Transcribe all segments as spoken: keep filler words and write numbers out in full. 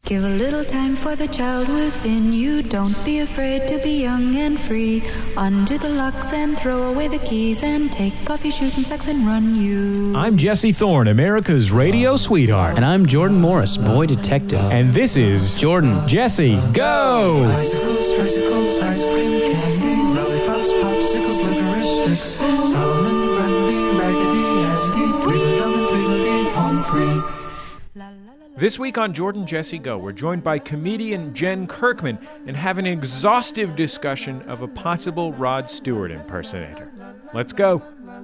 Give a little time for the child within you. Don't be afraid to be young and free. Undo the locks and throw away the keys and take off your shoes and socks and run you. I'm Jesse Thorne, America's radio sweetheart. And I'm Jordan Morris, boy detective. And this is Jordan. Jesse, go! Bicycles, tricycles, ice cream, candy, lollipops, popsicles, licorice sticks, Solomon, Grundy, Raggedy Andy, Tweedledum and Tweedledee, home free. This week on Jordan Jesse Go, we're joined by comedian Jen Kirkman and have an exhaustive discussion of a possible Rod Stewart impersonator. Let's go.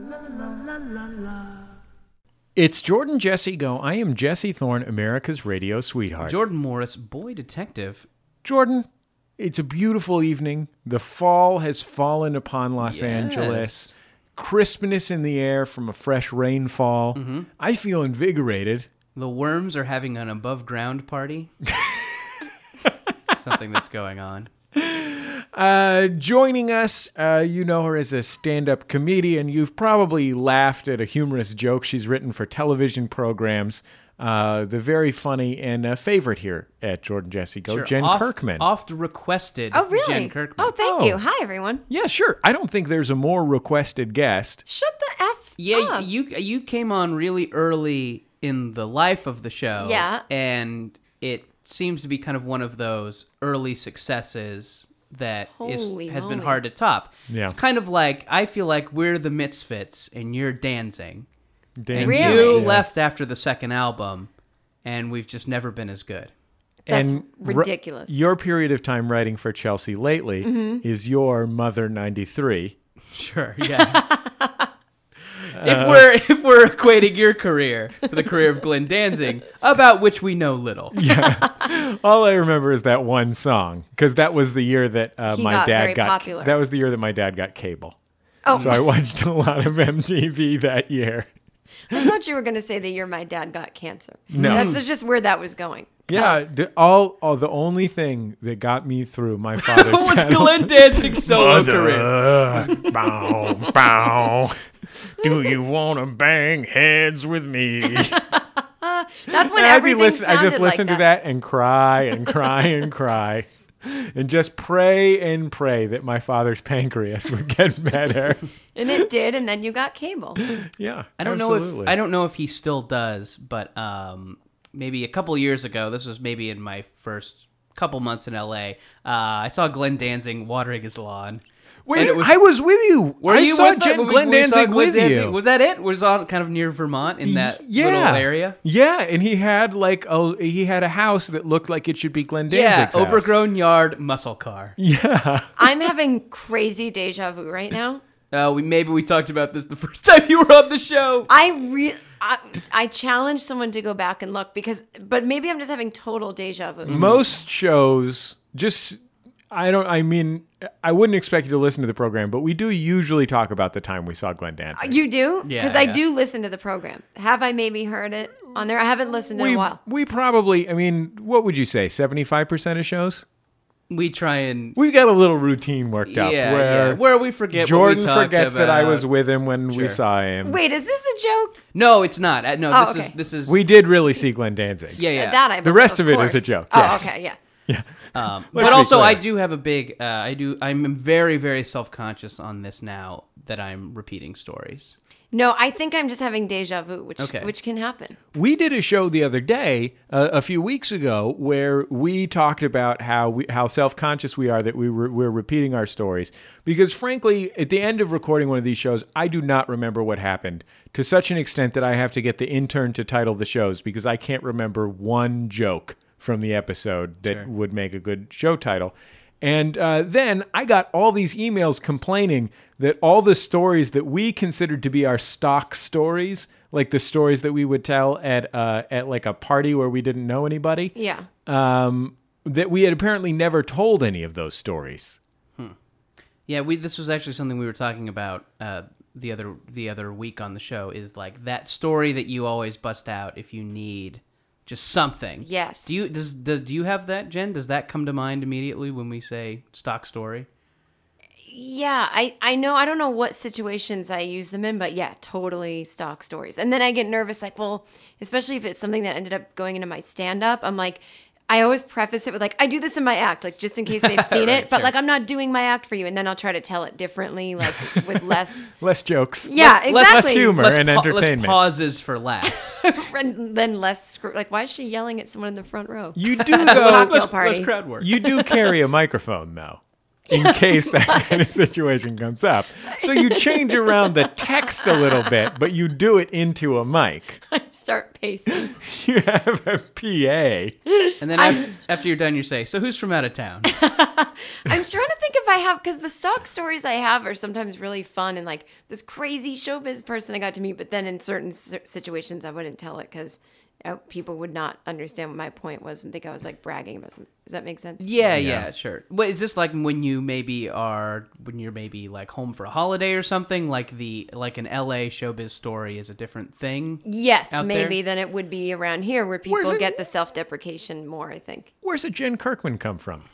It's Jordan Jesse Go. I am Jesse Thorne, America's radio sweetheart. Jordan Morris, boy detective. Jordan, it's a beautiful evening. The fall has fallen upon Los Yes. Angeles. Crispness in the air from a fresh rainfall. Mm-hmm. I feel invigorated. The worms are having an above-ground party. Something that's going on. Uh, joining us, uh, you know her as a stand-up comedian. You've probably laughed at a humorous joke she's written for television programs. Uh, the very funny and uh, favorite here at Jordan Jesse Go, Sure, Jen oft, Kirkman. Oft requested Oh, really? Jen Kirkman. Oh, thank Oh. you. Hi, everyone. Yeah, sure. I don't think there's a more requested guest. Shut the F Yeah, up. you you came on really early in the life of the show. Yeah. And it seems to be kind of one of those early successes that is Holy has been moly. hard to top. Yeah. It's kind of like, I feel like we're the Misfits and you're Danzig. Dan- And Really? you Yeah. left after the second album, and we've just never been as good. That's And r- ridiculous. your period of time writing for Chelsea lately Mm-hmm. is your Mother ninety-three. Sure, yes. if we're if we're equating your career to the career of Glenn Danzig, about which we know little. All I remember is that one song, because that was the year that uh, He my got dad very got. popular. That was the year that my dad got cable. oh, So I watched a lot of M T V that year. I thought you were going to say the year my dad got cancer. No. That's just where that was going. Yeah, d- all, all the only thing that got me through my father's What's catalog- Glenn Danzig's solo career? Mother, bow, bow. Do you want to bang heads with me? That's when And I'd be everything listen- I sounded just listened like to that and cry and cry and cry. And just pray and pray that my father's pancreas would get better. And it did, and then you got cable. Yeah, I don't absolutely. know if I don't know if he still does, but um, maybe a couple years ago, this was maybe in my first couple months in L A. Uh, I saw Glenn Danzig watering his lawn. Wait, And it was- I was with you. Were I you saw with Jen, we- Glenn we saw Danzig Glenn with Danzig. you. Was that it? Was on kind of near Vermont in that yeah. little area? Yeah, and he had like a he had a house that looked like it should be Glenn Yeah, Danzig's house. overgrown yard, muscle car. Yeah. I'm having crazy deja vu right now. Uh, we maybe we talked about this the first time you were on the show. I re- I, I challenge someone to go back and look because, but maybe I'm just having total deja vu. Most shows just I don't I mean I wouldn't expect you to listen to the program, but we do usually talk about the time we saw Glenn Danzig. You do? Yeah, Because I yeah. do listen to the program. Have I maybe heard it on there? I haven't listened in we a while. we probably I mean, what would you say? seventy-five percent of shows? We try and We got a little routine worked up yeah, where yeah, where we forget. Jordan what we talked forgets that I about. was with him when we Sure. saw him. Wait, is this a joke? No, it's not. Uh, No, Oh, this is okay. this is We did really see Glenn Danzig. yeah, yeah. That I The rest of it is a course. joke, Oh, yes. okay, yeah. Yeah. Um, Let's but be also, clear. I do have a big. Uh, I do. I'm very, very self-conscious on this now that I'm repeating stories. No, I think I'm just having deja vu, which Okay. which can happen. We did a show the other day, uh, a few weeks ago, where we talked about how we, how self-conscious we are that we were, we're repeating our stories. Because frankly, at the end of recording one of these shows, I do not remember what happened to such an extent that I have to get the intern to title the shows because I can't remember one joke from the episode that Sure. would make a good show title. And uh, then I got all these emails complaining that all the stories that we considered to be our stock stories, like the stories that we would tell at uh, at like a party where we didn't know anybody, Yeah. um, that we had apparently never told any of those stories. Yeah, we. This was actually something we were talking about uh, the other the other week on the show. Is like that story that you always bust out if you need just something. Yes. Do you does, does do you have that, Jen? Does that come to mind immediately when we say stock story? Yeah, I, I know. I don't know what situations I use them in, but yeah, totally stock stories. And then I get nervous, like, well, especially if it's something that ended up going into my stand-up, I'm like, I always preface it with like, I do this in my act, like just in case they've seen Right, it, but sure. like I'm not doing my act for you, and then I'll try to tell it differently, like with less. Less jokes. Yeah, Less- less exactly. humor. Less, and pa- less entertainment. pauses for laughs. And then less scr- like, why is she yelling at someone in the front row? You do It's a though. cocktail less, party. less crowd work. You do carry a microphone though, in case that kind of situation comes up. So you change around the text a little bit, but you do it into a mic. I start pacing. You have a P A. And then af- after you're done, you say, "So who's from out of town?" I'm trying to think if I have, because the stock stories I have are sometimes really fun and like this crazy showbiz person I got to meet, but then in certain s- situations I wouldn't tell it because uh, people would not understand what my point was and think I was like bragging about something. Does that make sense? Yeah, Yeah. yeah, sure. Wait, is this like when you maybe are when you're maybe like home for a holiday or something? Like the like an L A showbiz story is a different thing. Yes, Out maybe there? than it would be around here where Where's people it- get the self-deprecation more, I think. Where's a Jen Kirkman come from?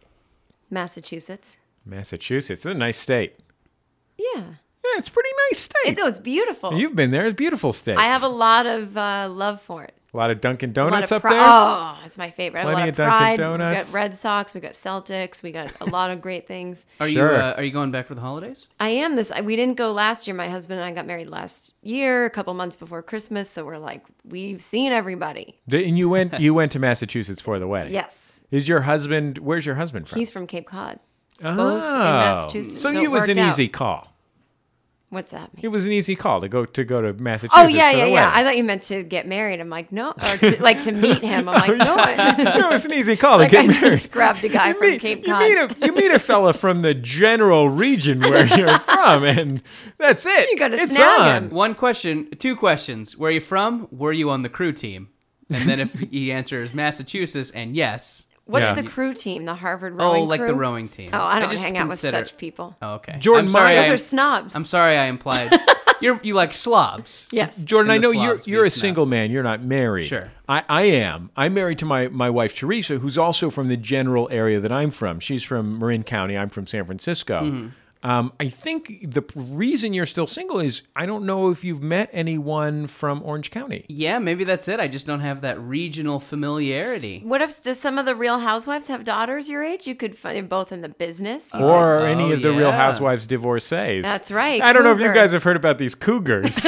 Massachusetts. Massachusetts. It's a nice state. Yeah. Yeah, it's a pretty nice state. It, oh, it's beautiful. You've been there. It's a beautiful state. I have a lot of uh, love for it. a lot of Dunkin' A lot Donuts of up pri- there. Oh, it's my favorite. Plenty a lot of of Dunkin' pride. Donuts. We got Red Sox. We got Celtics. We got a lot of great things. Are Sure. you uh, are you going back for the holidays? I am this. We didn't go last year. My husband and I got married last year, a couple months before Christmas. So we're like, we've seen everybody. The- And you went you went to Massachusetts for the wedding. Yes. Is your husband? Where's your husband from? He's from Cape Cod. oh. both in Massachusetts, So, so it it was an worked out. easy call. What's that mean? It was an easy call to go to go to Massachusetts. Oh yeah, for yeah, the yeah. I wedding. thought you meant to get married. I'm like, no, or to, like to meet him. I'm like, no. I, it was an easy call like to I get married. just grabbed a guy You from meet, Cape you Cod. meet a you meet a fella from the general region where you're from, and that's it. You gotta it's snag on. him. One question, two questions. Where are you from? Were you on the crew team? And then if he answers Massachusetts and yes, What's Yeah. the crew team? The Harvard oh, rowing like crew? the rowing team. Oh, I don't just hang out consider- with such people. Oh, okay. Jordan, I'm sorry. my- I, Those are snobs. I'm sorry. I implied you're you like slobs. Yes. Jordan, I And the know you're slobs you're be a single snobs. man. You're not married. Sure. I, I am. I'm married to my, my wife, Teresa, who's also from the general area that I'm from. She's from Marin County. I'm from San Francisco. Mm-hmm. Um, I think the p- reason you're still single is I don't know if you've met anyone from Orange County. Yeah, maybe that's it. I just don't have that regional familiarity. What if does some of the Real Housewives have daughters your age? You could find them both in the business. You Or Oh, any of the Real yeah. Housewives divorcees. That's right, I don't know if you cougar. guys have heard about these cougars.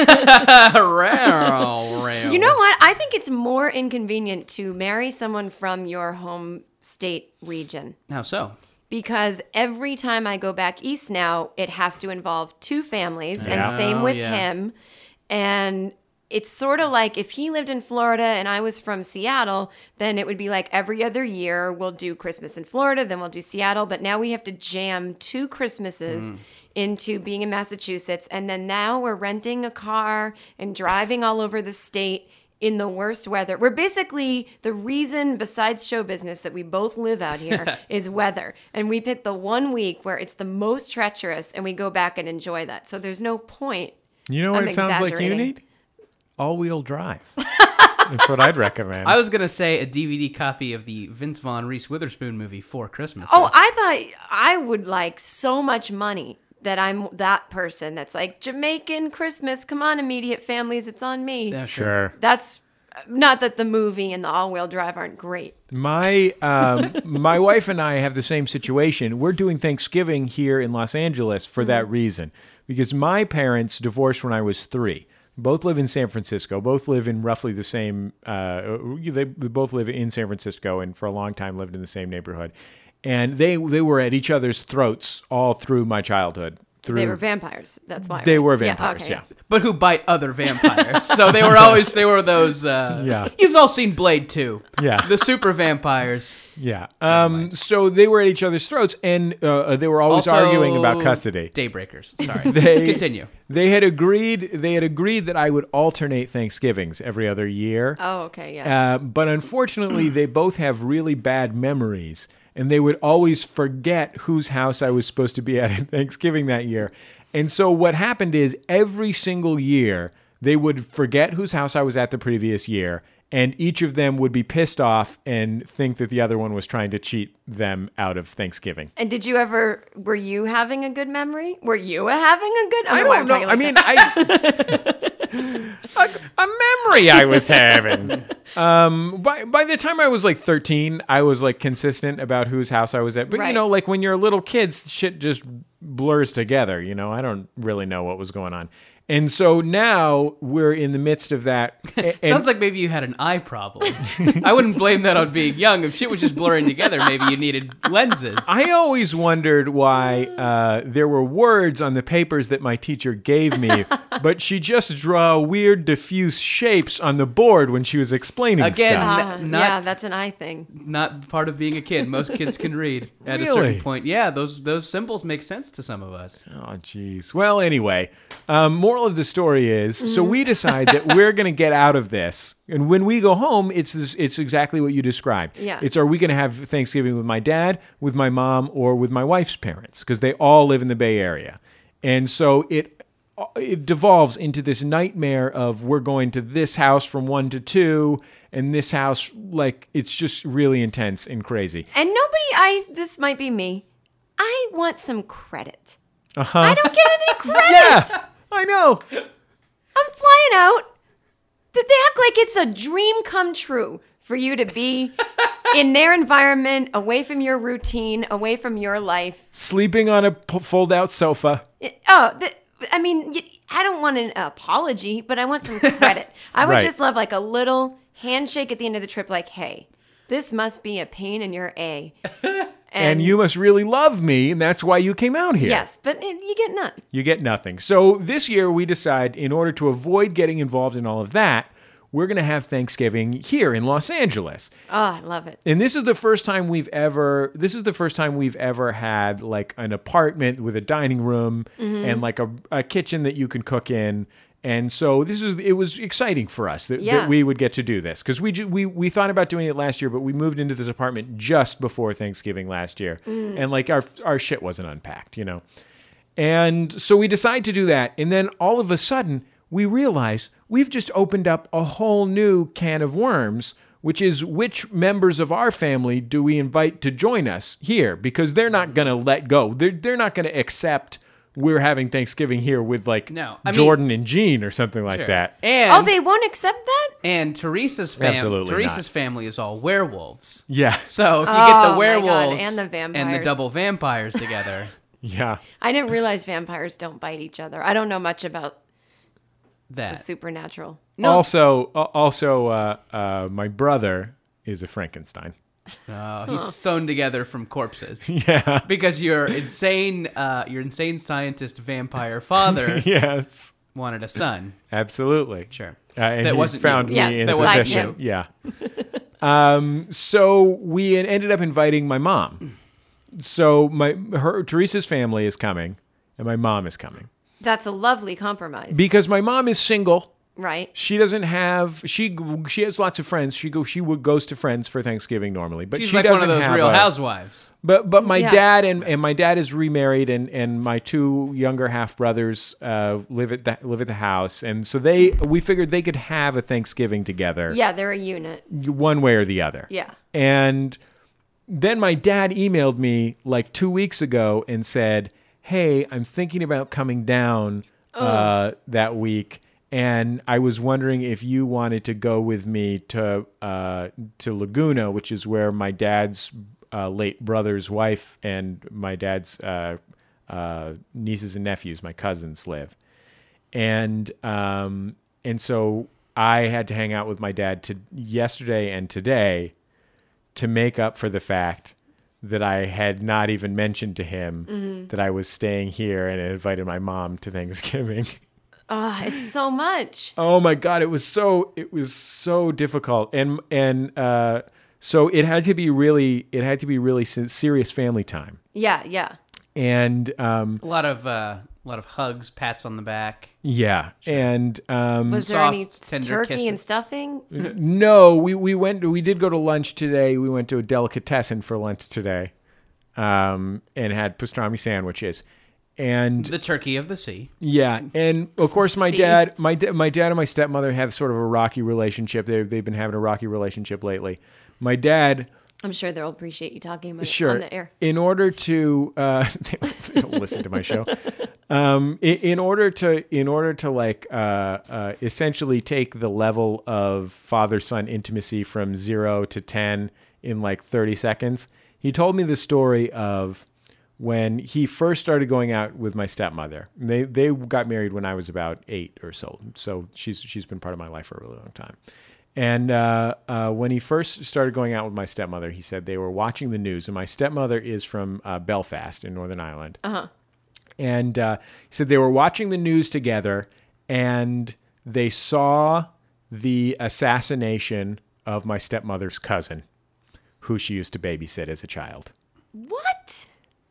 You know what? I think it's more inconvenient to marry someone from your home state region How so? because every time I go back east now, it has to involve two families, Yeah. and same Oh, with yeah. him. And it's sort of like if he lived in Florida and I was from Seattle, then it would be like every other year we'll do Christmas in Florida, then we'll do Seattle. But now we have to jam two Christmases into being in Massachusetts. And then now we're renting a car and driving all over the state in the worst weather. We're basically the reason, besides show business, that we both live out here is weather. And we pick the one week where it's the most treacherous and we go back and enjoy that. So there's no point. You know what I'm it sounds like you exaggerating. need? All-wheel drive. That's what I'd recommend. I was gonna say a D V D copy of the Vince Vaughn Reese Witherspoon movie Four Christmases. Oh, I thought I would like so much money that I'm that person that's like Jamaican Christmas. Come on, immediate families, it's on me. Yeah, Sure. That's not that the movie and the all-wheel drive aren't great. My um, my wife and I have the same situation. We're doing Thanksgiving here in Los Angeles for that reason, because my parents divorced when I was three. Both live in San Francisco. Both live in roughly the same. Uh, they both live in San Francisco, and for a long time lived in the same neighborhood. And they they were at each other's throats all through my childhood. Through They were vampires. That's why. They right? were Yeah, vampires. okay, Yeah. but who bite other vampires? So they were always they were those. Uh, Yeah. You've all seen Blade two. Yeah. The super vampires. Yeah. Um, so they were at each other's throats, and uh, they were always Also, arguing about custody. Daybreakers. Sorry. They- Continue. They had agreed. They had agreed that I would alternate Thanksgivings every other year. Oh, okay, yeah. Uh, but unfortunately, they both have really bad memories, and they would always forget whose house I was supposed to be at at Thanksgiving that year. And so what happened is every single year, they would forget whose house I was at the previous year, and each of them would be pissed off and think that the other one was trying to cheat them out of Thanksgiving. And did you ever? Were you having a good memory? Were you having a good? I know why don't I'm know. talking I like mean, I a, a memory I was having. Um, by by the time I was like thirteen, I was like consistent about whose house I was at. But you Right. know, like when you're little kids, shit just blurs together. You know, I don't really know what was going on. And so now we're in the midst of that. A- and- Sounds like maybe you had an eye problem. I wouldn't blame that on being young. If shit was just blurring together, maybe you needed lenses. I always wondered why uh, there were words on the papers that my teacher gave me, but she just draw weird diffuse shapes on the board when she was explaining Again, stuff. Ah, N- not- yeah, that's an eye thing. Not part of being a kid. Most kids can read at a Really? certain point. Yeah, those those symbols make sense to some of us. Oh, jeez. Well, anyway, um, moral of the story is, so we decide that we're going to get out of this, and when we go home, it's this, it's exactly what you described. Yeah. It's, are we going to have Thanksgiving with my dad, with my mom, or with my wife's parents? Because they all live in the Bay Area, and so it it devolves into this nightmare of we're going to this house from one to two, and this house, like, it's just really intense and crazy. And nobody, I, this might be me, I want some credit. Uh-huh. I don't get any credit. Yeah, I know. I'm flying out. Th- They act like it's a dream come true for you to be in their environment, away from your routine, away from your life. Sleeping on a p- fold-out sofa. It- oh, the, I mean, y- I don't want an apology, but I want some credit. I would Right. just love like a little handshake at the end of the trip, like, hey, this must be a pain in your A. And, you must really love me, and that's why you came out here. Yes, but it, you get none. You get nothing. So this year we decide, in order to avoid getting involved in all of that, we're going to have Thanksgiving here in Los Angeles. Oh, I love it. And this is the first time we've ever this is the first time we've ever had like an apartment with a dining room and like a, a kitchen that you can cook in. And so this is it was exciting for us that, Yeah. that we would get to do this, because we, ju- we we thought about doing it last year, but we moved into this apartment just before Thanksgiving last year, and like our our shit wasn't unpacked, you know. And so we decide to do that, and then all of a sudden we realize we've just opened up a whole new can of worms, which is which members of our family do we invite to join us here, because they're not going to let go. They're they're not going to accept we're having Thanksgiving here with like No, I mean- Jordan and Gene or something like Sure. that. And Oh, they won't accept that? and Teresa's family Absolutely Teresa's not. family is all werewolves. Yeah. So if you Oh, get my the God, werewolves and the and the vampires. double vampires together, Yeah. I didn't realize vampires don't bite each other. I don't know much about the that supernatural. Also, uh, also, uh, uh, my brother is a Frankenstein. oh, he's sewn together from corpses. Yeah. Because your insane, uh, your insane scientist vampire father Yes. wanted a son. Absolutely. Sure. Uh, and That he wasn't found you. me Yeah, in that wasn't sufficient. you. Yeah. um, so we en- ended up inviting my mom. So my her Teresa's family is coming, and my mom is coming That's a lovely compromise. because my mom is single. right? She doesn't have she she has lots of friends. She go she would goes to friends for Thanksgiving normally, but She's she like doesn't one of those have Real a- Housewives. But but my Yeah. dad and, and my dad is remarried, and, and my two younger half brothers uh, live at the, live at the house, and so they we figured they could have a Thanksgiving together, Yeah, they're a unit. one way or the other. Yeah. And then my dad emailed me like two weeks ago and said, "Hey, I'm thinking about coming down uh, that week, and I was wondering if you wanted to go with me to uh, to Laguna, which is where my dad's uh, late brother's wife and my dad's uh, uh, nieces and nephews, my cousins, live." And um, and so I had to hang out with my dad to yesterday and today to make up for the fact that I had not even mentioned to him that I was staying here and had invited my mom to Thanksgiving. Oh, it's so much. Oh my God, it was so it was so difficult, and and uh, so it had to be really it had to be really se- serious family time, Yeah, yeah. and um, A lot of uh, a lot of hugs, pats on the back. yeah, and um, Was there Soft, any tender turkey kisses. and stuffing? no, we we went we did go to lunch today. We went to a delicatessen for lunch today, um, and had pastrami sandwiches. And The turkey of the sea. yeah, and of course my See? dad, my da- my dad and my stepmother have sort of a rocky relationship. They they've been having a rocky relationship lately. My dad, I'm sure they'll appreciate you talking about it sure, on the air. in order to uh, they don't listen to my show. Um, in, in order to, in order to like, uh, uh, essentially take the level of father-son intimacy from zero to ten in like thirty seconds, he told me the story of when he first started going out with my stepmother. They they got married when I was about eight or so. So she's she's been part of my life for a really long time. And uh, uh, when he first started going out with my stepmother, he said they were watching the news. And my stepmother is from uh, Belfast in Northern Ireland. Uh-huh. And uh, he said they were watching the news together, and they saw the assassination of my stepmother's cousin, who she used to babysit as a child. What?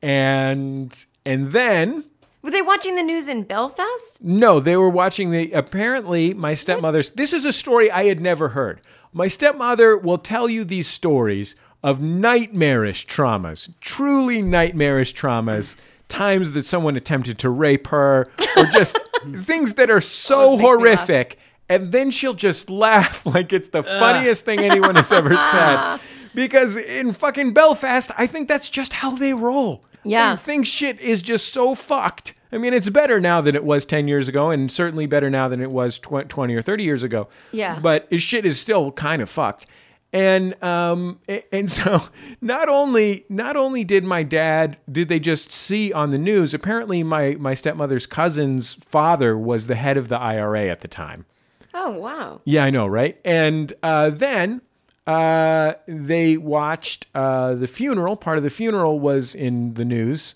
And and then... Were they watching the news in Belfast? No, they were watching the... Apparently, my stepmother's... What? This is a story I had never heard. My stepmother will tell you these stories of nightmarish traumas, truly nightmarish traumas, times that someone attempted to rape her, or just things that are so horrific. And then she'll just laugh like it's the funniest thing anyone has ever said. Because in fucking Belfast, I think that's just how they roll. Yeah. They think shit is just so fucked. I mean, it's better now than it was ten years ago, and certainly better now than it was twenty or thirty years ago. Yeah. But shit is still kind of fucked. And um and so not only not only did my dad did they just see on the news, apparently my my stepmother's cousin's father was the head of the I R A at the time. Oh, wow. Yeah, I know, right? And uh, then uh, they watched uh, the funeral. Part of the funeral was in the news.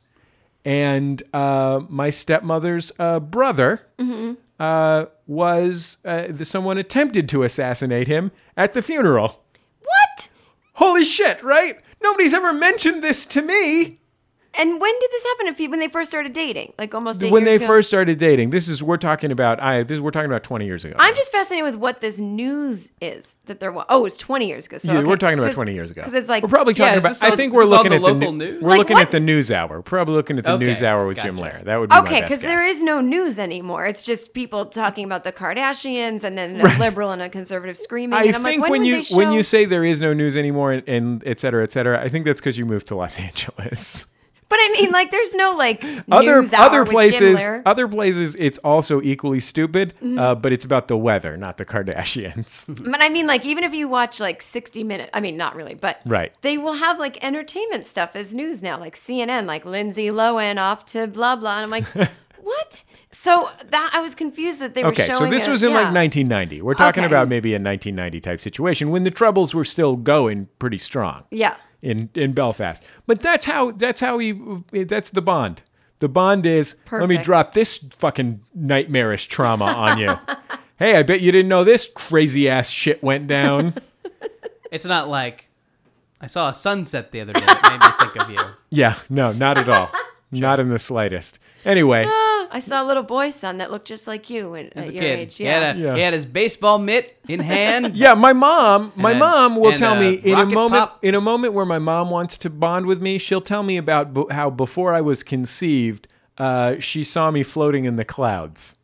And uh, my stepmother's uh, brother mm-hmm. uh, was, uh, someone attempted to assassinate him at the funeral. What? Holy shit, right? Nobody's ever mentioned this to me. And when did this happen? If you, when they first started dating, like almost eight when years they ago? first started dating, this is we're talking about. I this we're talking about twenty years ago. I'm just fascinated with what this news is that they're. Oh, it's twenty years ago. So yeah, okay. we're talking about twenty years ago. Because it's like we're probably talking Yeah, about. this I on- think is we're this on looking the at the local new- news? We're Like looking what? at the news hour. We're probably looking at the Okay, news hour with gotcha. Jim Lehrer. That would be my okay, best because there guess. is no news anymore. It's just people talking about the Kardashians and then a liberal and a conservative screaming. I and I'm think like, when, when would you they show... when you say there is no news anymore and, and et cetera, et cetera, I think that's because you moved to Los Angeles. But I mean, like, there's no like other news hour other with Jim places, Lehrer. other places, it's also equally stupid, Mm-hmm. uh, but it's about the weather, not the Kardashians. But I mean, like, even if you watch like sixty minutes, I mean, not really, but Right. they will have like entertainment stuff as news now, like C N N, like Lindsay Lohan off to blah blah, and I'm like, what? So that I was confused that they were Okay, so showing. this a- was in yeah. like nineteen ninety. We're talking Okay. about maybe a nineteen ninety type situation when the Troubles were still going pretty strong. Yeah. in in Belfast. But that's how that's how he that's the bond. The bond is let me Perfect. drop this fucking nightmarish trauma on you. Hey, I bet you didn't know this crazy ass shit went down. It's not like I saw a sunset the other day that made me think of you. Yeah, no, not at all. Not in the slightest. Anyway, I saw a little boy son that looked just like you when, As at a your kid, age. he, Yeah. had a, Yeah. he had his baseball mitt in hand. yeah, my mom, my And a- mom will and tell a me in a rocket moment pop. in a moment where my mom wants to bond with me, she'll tell me about b- how before I was conceived, uh, she saw me floating in the clouds.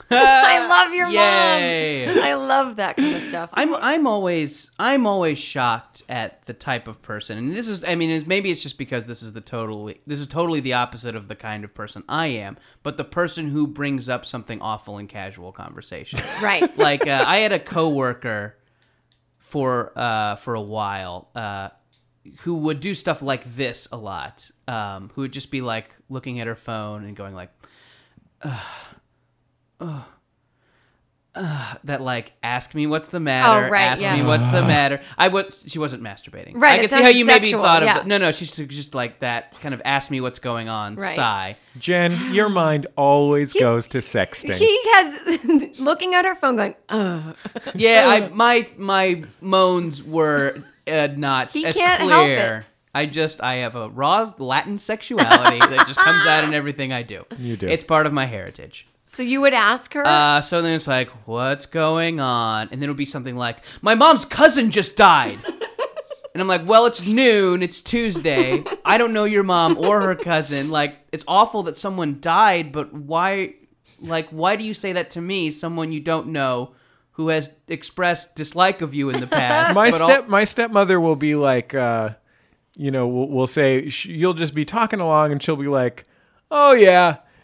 I love your Yay. mom. I love that kind of stuff. I'm I'm always I'm always shocked at the type of person, and this is I mean it's, maybe it's just because this is the totally this is totally the opposite of the kind of person I am, but the person who brings up something awful in casual conversation. Right. Like uh, I had a coworker for uh, for a while uh, who would do stuff like this a lot. Um, who would just be like looking at her phone and going like, uh, uh, that like ask me what's the matter, Oh, right, ask yeah. me what's the matter. I was she wasn't masturbating. Right, I it can see how sounded you maybe sexual, thought of yeah. the, no no she's just like that kind of ask me what's going on Right. sigh. Jen, your mind always goes to sexting. He has looking at her phone going, ugh. Yeah, I my my moans were uh, not He as can't help clear. it. I just I have a raw Latin sexuality that just comes out in everything I do. You do. It's part of my heritage. So you would ask her? Uh, so then it's like, what's going on? And then it'll be something like, my mom's cousin just died. And I'm like, well, it's noon. It's Tuesday. I don't know your mom or her cousin. Like, it's awful that someone died, but why, like, why do you say that to me, someone you don't know who has expressed dislike of you in the past? my but all- step my stepmother will be like, uh, you know, we'll, we'll say sh- you'll just be talking along, and she'll be like, "Oh yeah,"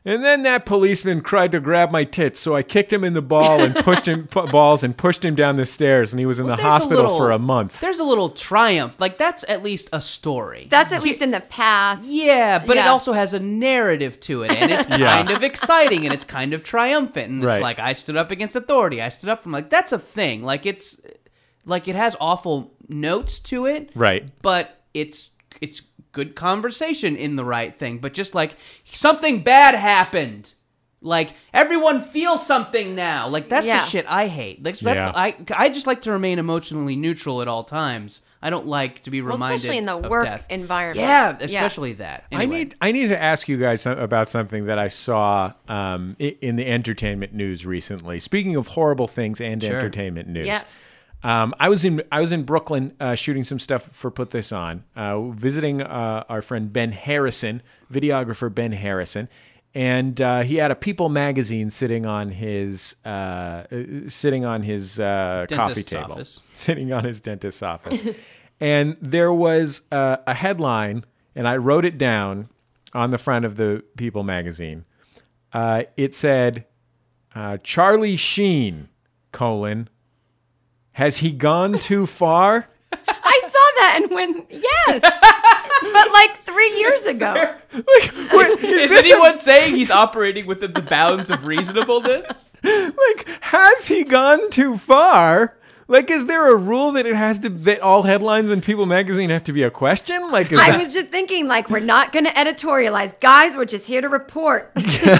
And then that policeman tried to grab my tits, so I kicked him in the ball and pushed him pu- balls and pushed him down the stairs, and he was in Well, the there's a hospital little- for a month. There's a little triumph. Like, that's at least a story. That's at least in the past. Yeah, but it Yeah. also has a narrative to it, and it's Yeah. kind of exciting, and it's kind of triumphant, and it's Right. like, I stood up against authority, I stood up from, like, that's a thing. Like, it's, like, it has awful notes to it, Right. but it's, it's good conversation in the right thing, but just, like, something bad happened. Like, everyone feels something now. Like, that's Yeah. the shit I hate. Like, that's Yeah. the, I, I just like to remain emotionally neutral at all times. I don't like to be Well, reminded especially in the of work death. environment. Yeah, especially that. I Anyway. need I need to ask you guys some- about something that I saw um, i- in the entertainment news recently. Speaking of horrible things and Sure. entertainment news, Yes. um, I was in I was in Brooklyn uh, shooting some stuff for Put This On, uh, visiting uh, our friend Ben Harrison, videographer Ben Harrison, and uh, he had a People magazine sitting on his uh, uh, sitting on his uh, coffee Dentist's table, office. sitting on his dentist's office. And there was uh, a headline, and I wrote it down on the front of the People magazine. Uh, it said, uh, Charlie Sheen, colon, has he gone too far? I saw that and went, yes. But like three years ago. Like, wait, Is this anyone saying he's operating within the bounds of reasonableness? like, has he gone too far? Like, is there a rule that it has to, that all headlines in People magazine have to be a question? Like, is I that, was just thinking, like, we're not going to editorialize. Guys, we're just here to report.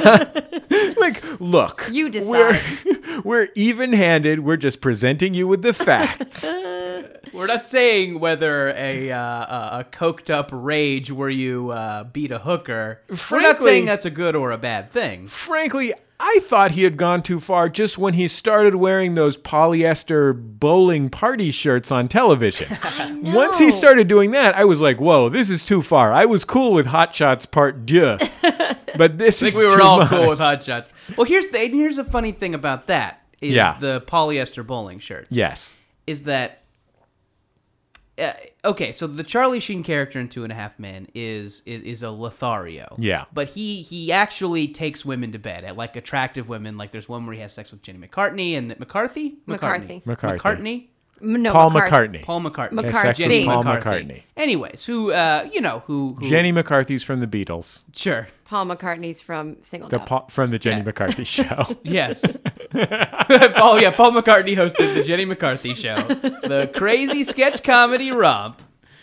like, look, You decide. We're, we're even-handed. We're just presenting you with the facts. We're not saying whether a uh, a, a coked up rage where you uh, beat a hooker. We're not Frankly- saying that's a good or a bad thing. Frankly, I thought he had gone too far just when he started wearing those polyester bowling party shirts on television. Once he started doing that, I was like, whoa, this is too far. I was cool with Hot Shots Part Deux, but this I is think we were too all much. cool with hot shots. Well, here's the here's a funny thing about that is Yeah. the polyester bowling shirts. Yes. Is that uh, okay? So the Charlie Sheen character in Two and a Half Men is is, is a Lothario. Yeah. but he he actually takes women to bed, at like attractive women. Like there's one where he has sex with Jenny McCartney and McCarthy. McCarthy. McCarthy. McCartney. No, Paul McCarthy. McCartney. Paul McCartney. McCartney. Has sex with Jenny Paul McCarthy. McCartney. Anyways, who uh you know who, who Jenny McCarthy's from the Beatles. Sure. Paul McCartney's from Single The Out. Paul, from the Jenny Yeah. McCarthy show. Yes. Paul, yeah, Paul McCartney hosted the Jenny McCarthy show, the crazy sketch comedy romp.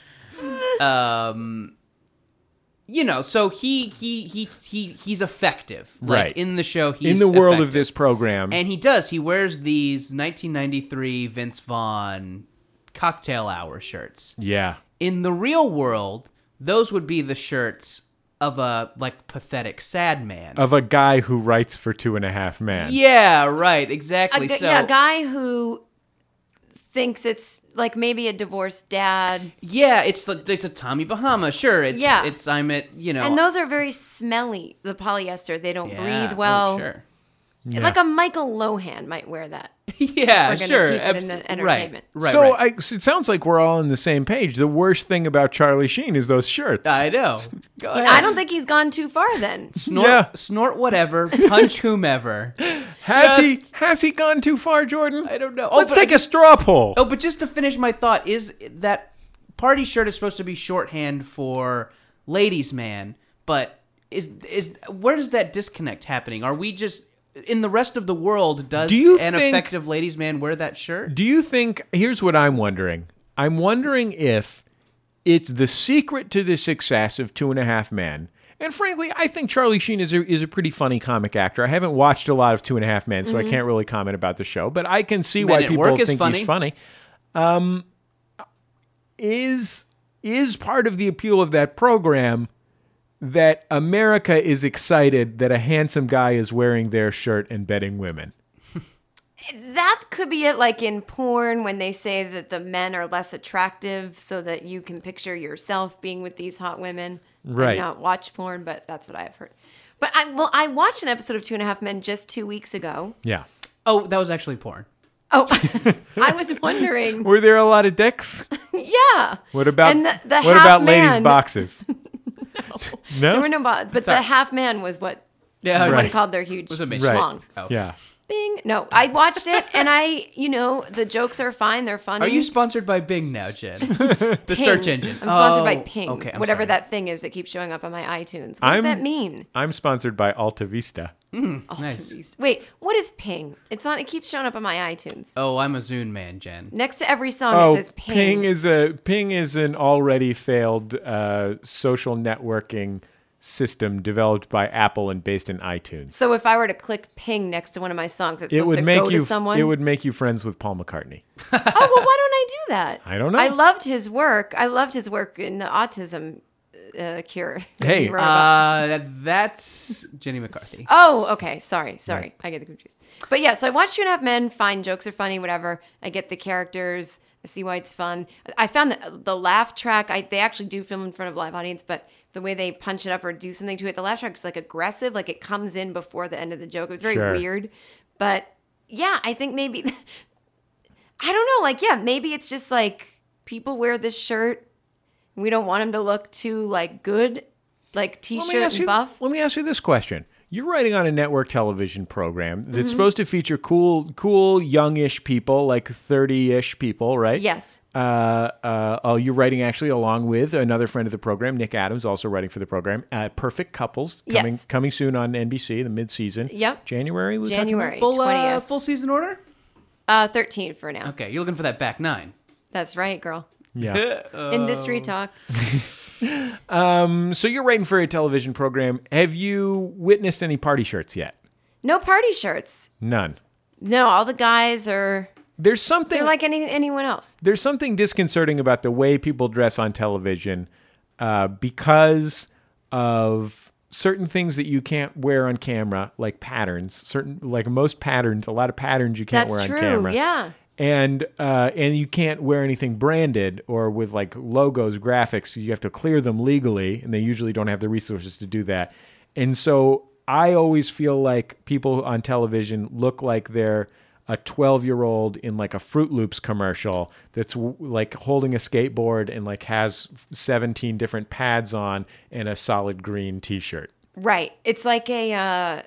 Um, you know, so he he he he he's effective, like, Right. in the show. He's In the world of effective. this program. and he does. He wears these nineteen ninety-three Vince Vaughn cocktail hour shirts. yeah. In the real world, those would be the shirts of a like pathetic sad man. Of a guy who writes for Two and a Half Men. Yeah, right, A exactly. gu- so yeah, a guy who thinks it's like maybe a divorced dad. yeah, it's the- it's a Tommy Bahama, sure. It's Yeah. it's I'm at you know And those are very smelly, the polyester. They don't yeah, breathe oh, well. sure. Like a Michael Lohan might wear that. Yeah, We're gonna sure. keep it in abs- the entertainment. Right, right. so, right. I, so it sounds like we're all on the same page. The worst thing about Charlie Sheen is those shirts. I know. Go ahead. I don't think he's gone too far then. snort, Yeah. snort whatever, punch whomever. Has he Just- has he gone too far, Jordan? I don't know. Oh, Let's but I take a just- straw poll. Oh, but just to finish my thought, is that party shirt is supposed to be shorthand for ladies' man, but is is where does that disconnect happening? Are we just in the rest of the world? Does Do you an think- effective ladies' man wear that shirt? Do you think, here's what I'm wondering. I'm wondering if it's the secret to the success of Two and a Half Men. And frankly, I think Charlie Sheen is a, is a pretty funny comic actor. I haven't watched a lot of Two and a Half Men, so I can't really comment about the show, but I can see Men why at people Work is think funny. he's funny. Um, is, is part of the appeal of that program that America is excited that a handsome guy is wearing their shirt and betting women? That could be it, like in porn when they say that the men are less attractive so that you can picture yourself being with these hot women. Right. I not watch porn, but that's what I've heard. But I well, I watched an episode of Two and a Half Men just two weeks ago. Yeah. Oh, that was actually porn. Oh, I was wondering. Were there a lot of dicks? Yeah. What about And the- the what half about ladies' man- boxes? no. There were no bo- but Sorry. the half man was what Yeah, Someone right. called their huge Was it Mitch? Right. schlong. Oh. Yeah. Bing. No, I watched it, and I, you know, the jokes are fine. They're funny. Are you sponsored by Bing now, Jen? the Ping. search engine. I'm sponsored by Oh, Ping. Okay, I'm whatever sorry. that thing is that keeps showing up on my iTunes. What I'm- does that mean? I'm sponsored by Alta Vista. Alta nice. Vista. Wait, what is Ping? It's on. It keeps showing up on my iTunes. Oh, I'm a Zune man, Jen. Next to every song, Oh, it says Ping. Ping is a Ping is an already failed uh, social networking system developed by Apple and based in iTunes. So if I were to click Ping next to one of my songs, it's It supposed would to make go you to someone. it would make you friends with Paul McCartney. Oh well, why don't I do that? I don't know. I loved his work. I loved his work in the autism uh, cure. that Hey, he wrote about. Uh, that, that's Jenny McCarthy. Oh, okay. Sorry, sorry. I get the confused. But yeah, so I watched Two and a Half Men. Fine, jokes are funny, whatever. I get the characters. I see why it's fun. I found that the laugh track. I they actually do film in front of a live audience, but the way they punch it up or do something to it, the laugh track is like aggressive. Like it comes in before the end of the joke. It was very Sure. weird. But yeah, I think maybe I don't know. Like yeah, maybe it's just like people wear this shirt. We don't want them to look too like good, like Let me t-shirt ask and you- buff. Let me ask you this question. You're writing on a network television program that's Mm-hmm. supposed to feature cool, cool, youngish people, like thirty-ish people, right? Yes. Uh, uh, oh, you're writing actually along with another friend of the program, Nick Adams, also writing for the program. Uh, Perfect Couples, coming Yes. coming soon on N B C, the mid-season. Yep. January. we're talking January Full, uh, twentieth. full season order? Uh, thirteen for now. Okay, you're looking for that back nine. That's right, girl. about? Yeah. Uh, Industry talk. Um, so you're writing for a television program. Have you witnessed any party shirts yet? No party shirts. None. No, all the guys are There's something they're like any anyone else. there's something disconcerting about the way people dress on television uh, because of certain things that you can't wear on camera, like patterns. Certain, like most patterns, a lot of patterns you can't That's wear true. on camera. Yeah. And uh, and you can't wear anything branded or with like logos, graphics. You have to clear them legally, and they usually don't have the resources to do that. And so I always feel like people on television look like they're a twelve-year-old in like a Fruit Loops commercial that's w- like holding a skateboard and like has seventeen different pads on and a solid green T-shirt. Right. It's like a uh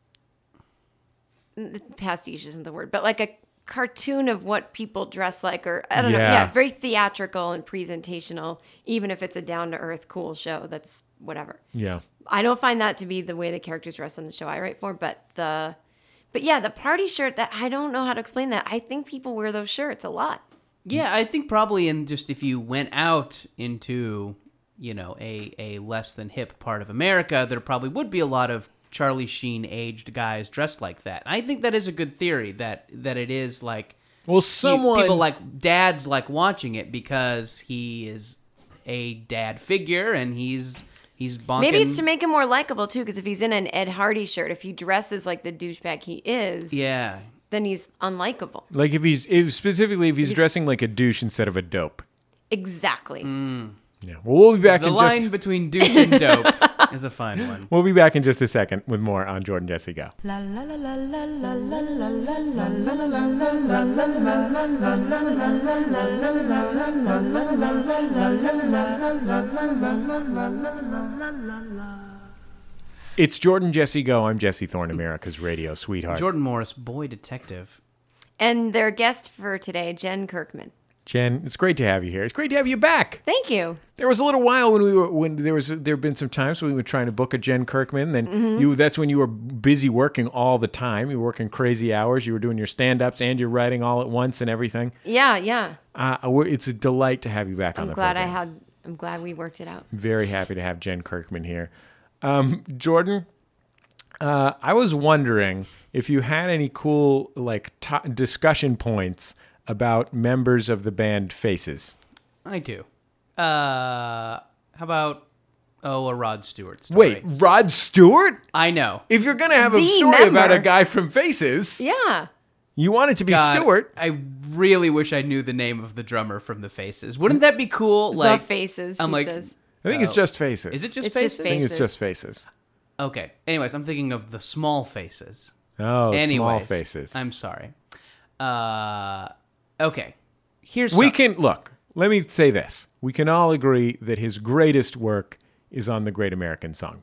pastiche isn't the word, but like a cartoon of what people dress like, or I don't know. Yeah. Yeah, very theatrical and presentational, even if it's a down to earth cool show. That's whatever. Yeah. I don't find that to be the way the characters dress on the show I write for, but the but yeah, the party shirt, that I don't know how to explain that. I think people wear those shirts a lot. Yeah, I think probably in just if you went out into, you know, a, a less than hip part of America, there probably would be a lot of Charlie Sheen aged guys dressed like that. I think that is a good theory that that it is like Well, you- someone people like dads like watching it because he is a dad figure and he's he's bonking. Maybe it's to make him more likable too, because if he's in an Ed Hardy shirt, if he dresses like the douchebag he is, yeah. then he's unlikable. like if he's if specifically if he's dressing like a douche instead of a dope. Exactly. Mm. Yeah. Well, we'll be back The in line just between douche and dope is a fine one. we'll be back in just a second with more on Jordan Jesse Go. La la la la la la la la la la la la. It's Jordan Jesse Go. I'm Jesse Thorne, America's radio sweetheart. Jordan Morris, boy detective. And their guest for today, Jen Kirkman. Jen, it's great to have you here. It's great to have you back. Thank you. There was a little while when we were when there was there have been some times when we were trying to book a Jen Kirkman. Then Mm-hmm. you that's when you were busy working all the time. You were working crazy hours. You were doing your stand-ups and you're writing all at once and everything. Yeah, yeah. Uh, we're- it's a delight to have you back on I'm the glad I program. had. I'm glad we worked it out. Very happy to have Jen Kirkman here. Um, Jordan, uh, I was wondering if you had any cool like to- discussion points about members of the band Faces. I do. Uh, how about oh a Rod Stewart story? Wait, Rod Stewart? I know. If you're gonna have a The story about a member. guy from Faces, Yeah. you want it to be God, Stewart. I really wish I knew the name of the drummer from the Faces. Wouldn't that be cool? Like the faces. I'm he like, says. I think it's Oh. just Faces. is it just It's just Faces? I think it's Faces. just Faces. Okay. Anyways, I'm thinking of the Small Faces. Oh, Anyways, small faces. I'm sorry. Uh, okay. Here's we some- can look. Let me say this: we can all agree that his greatest work is on the Great American Songbook.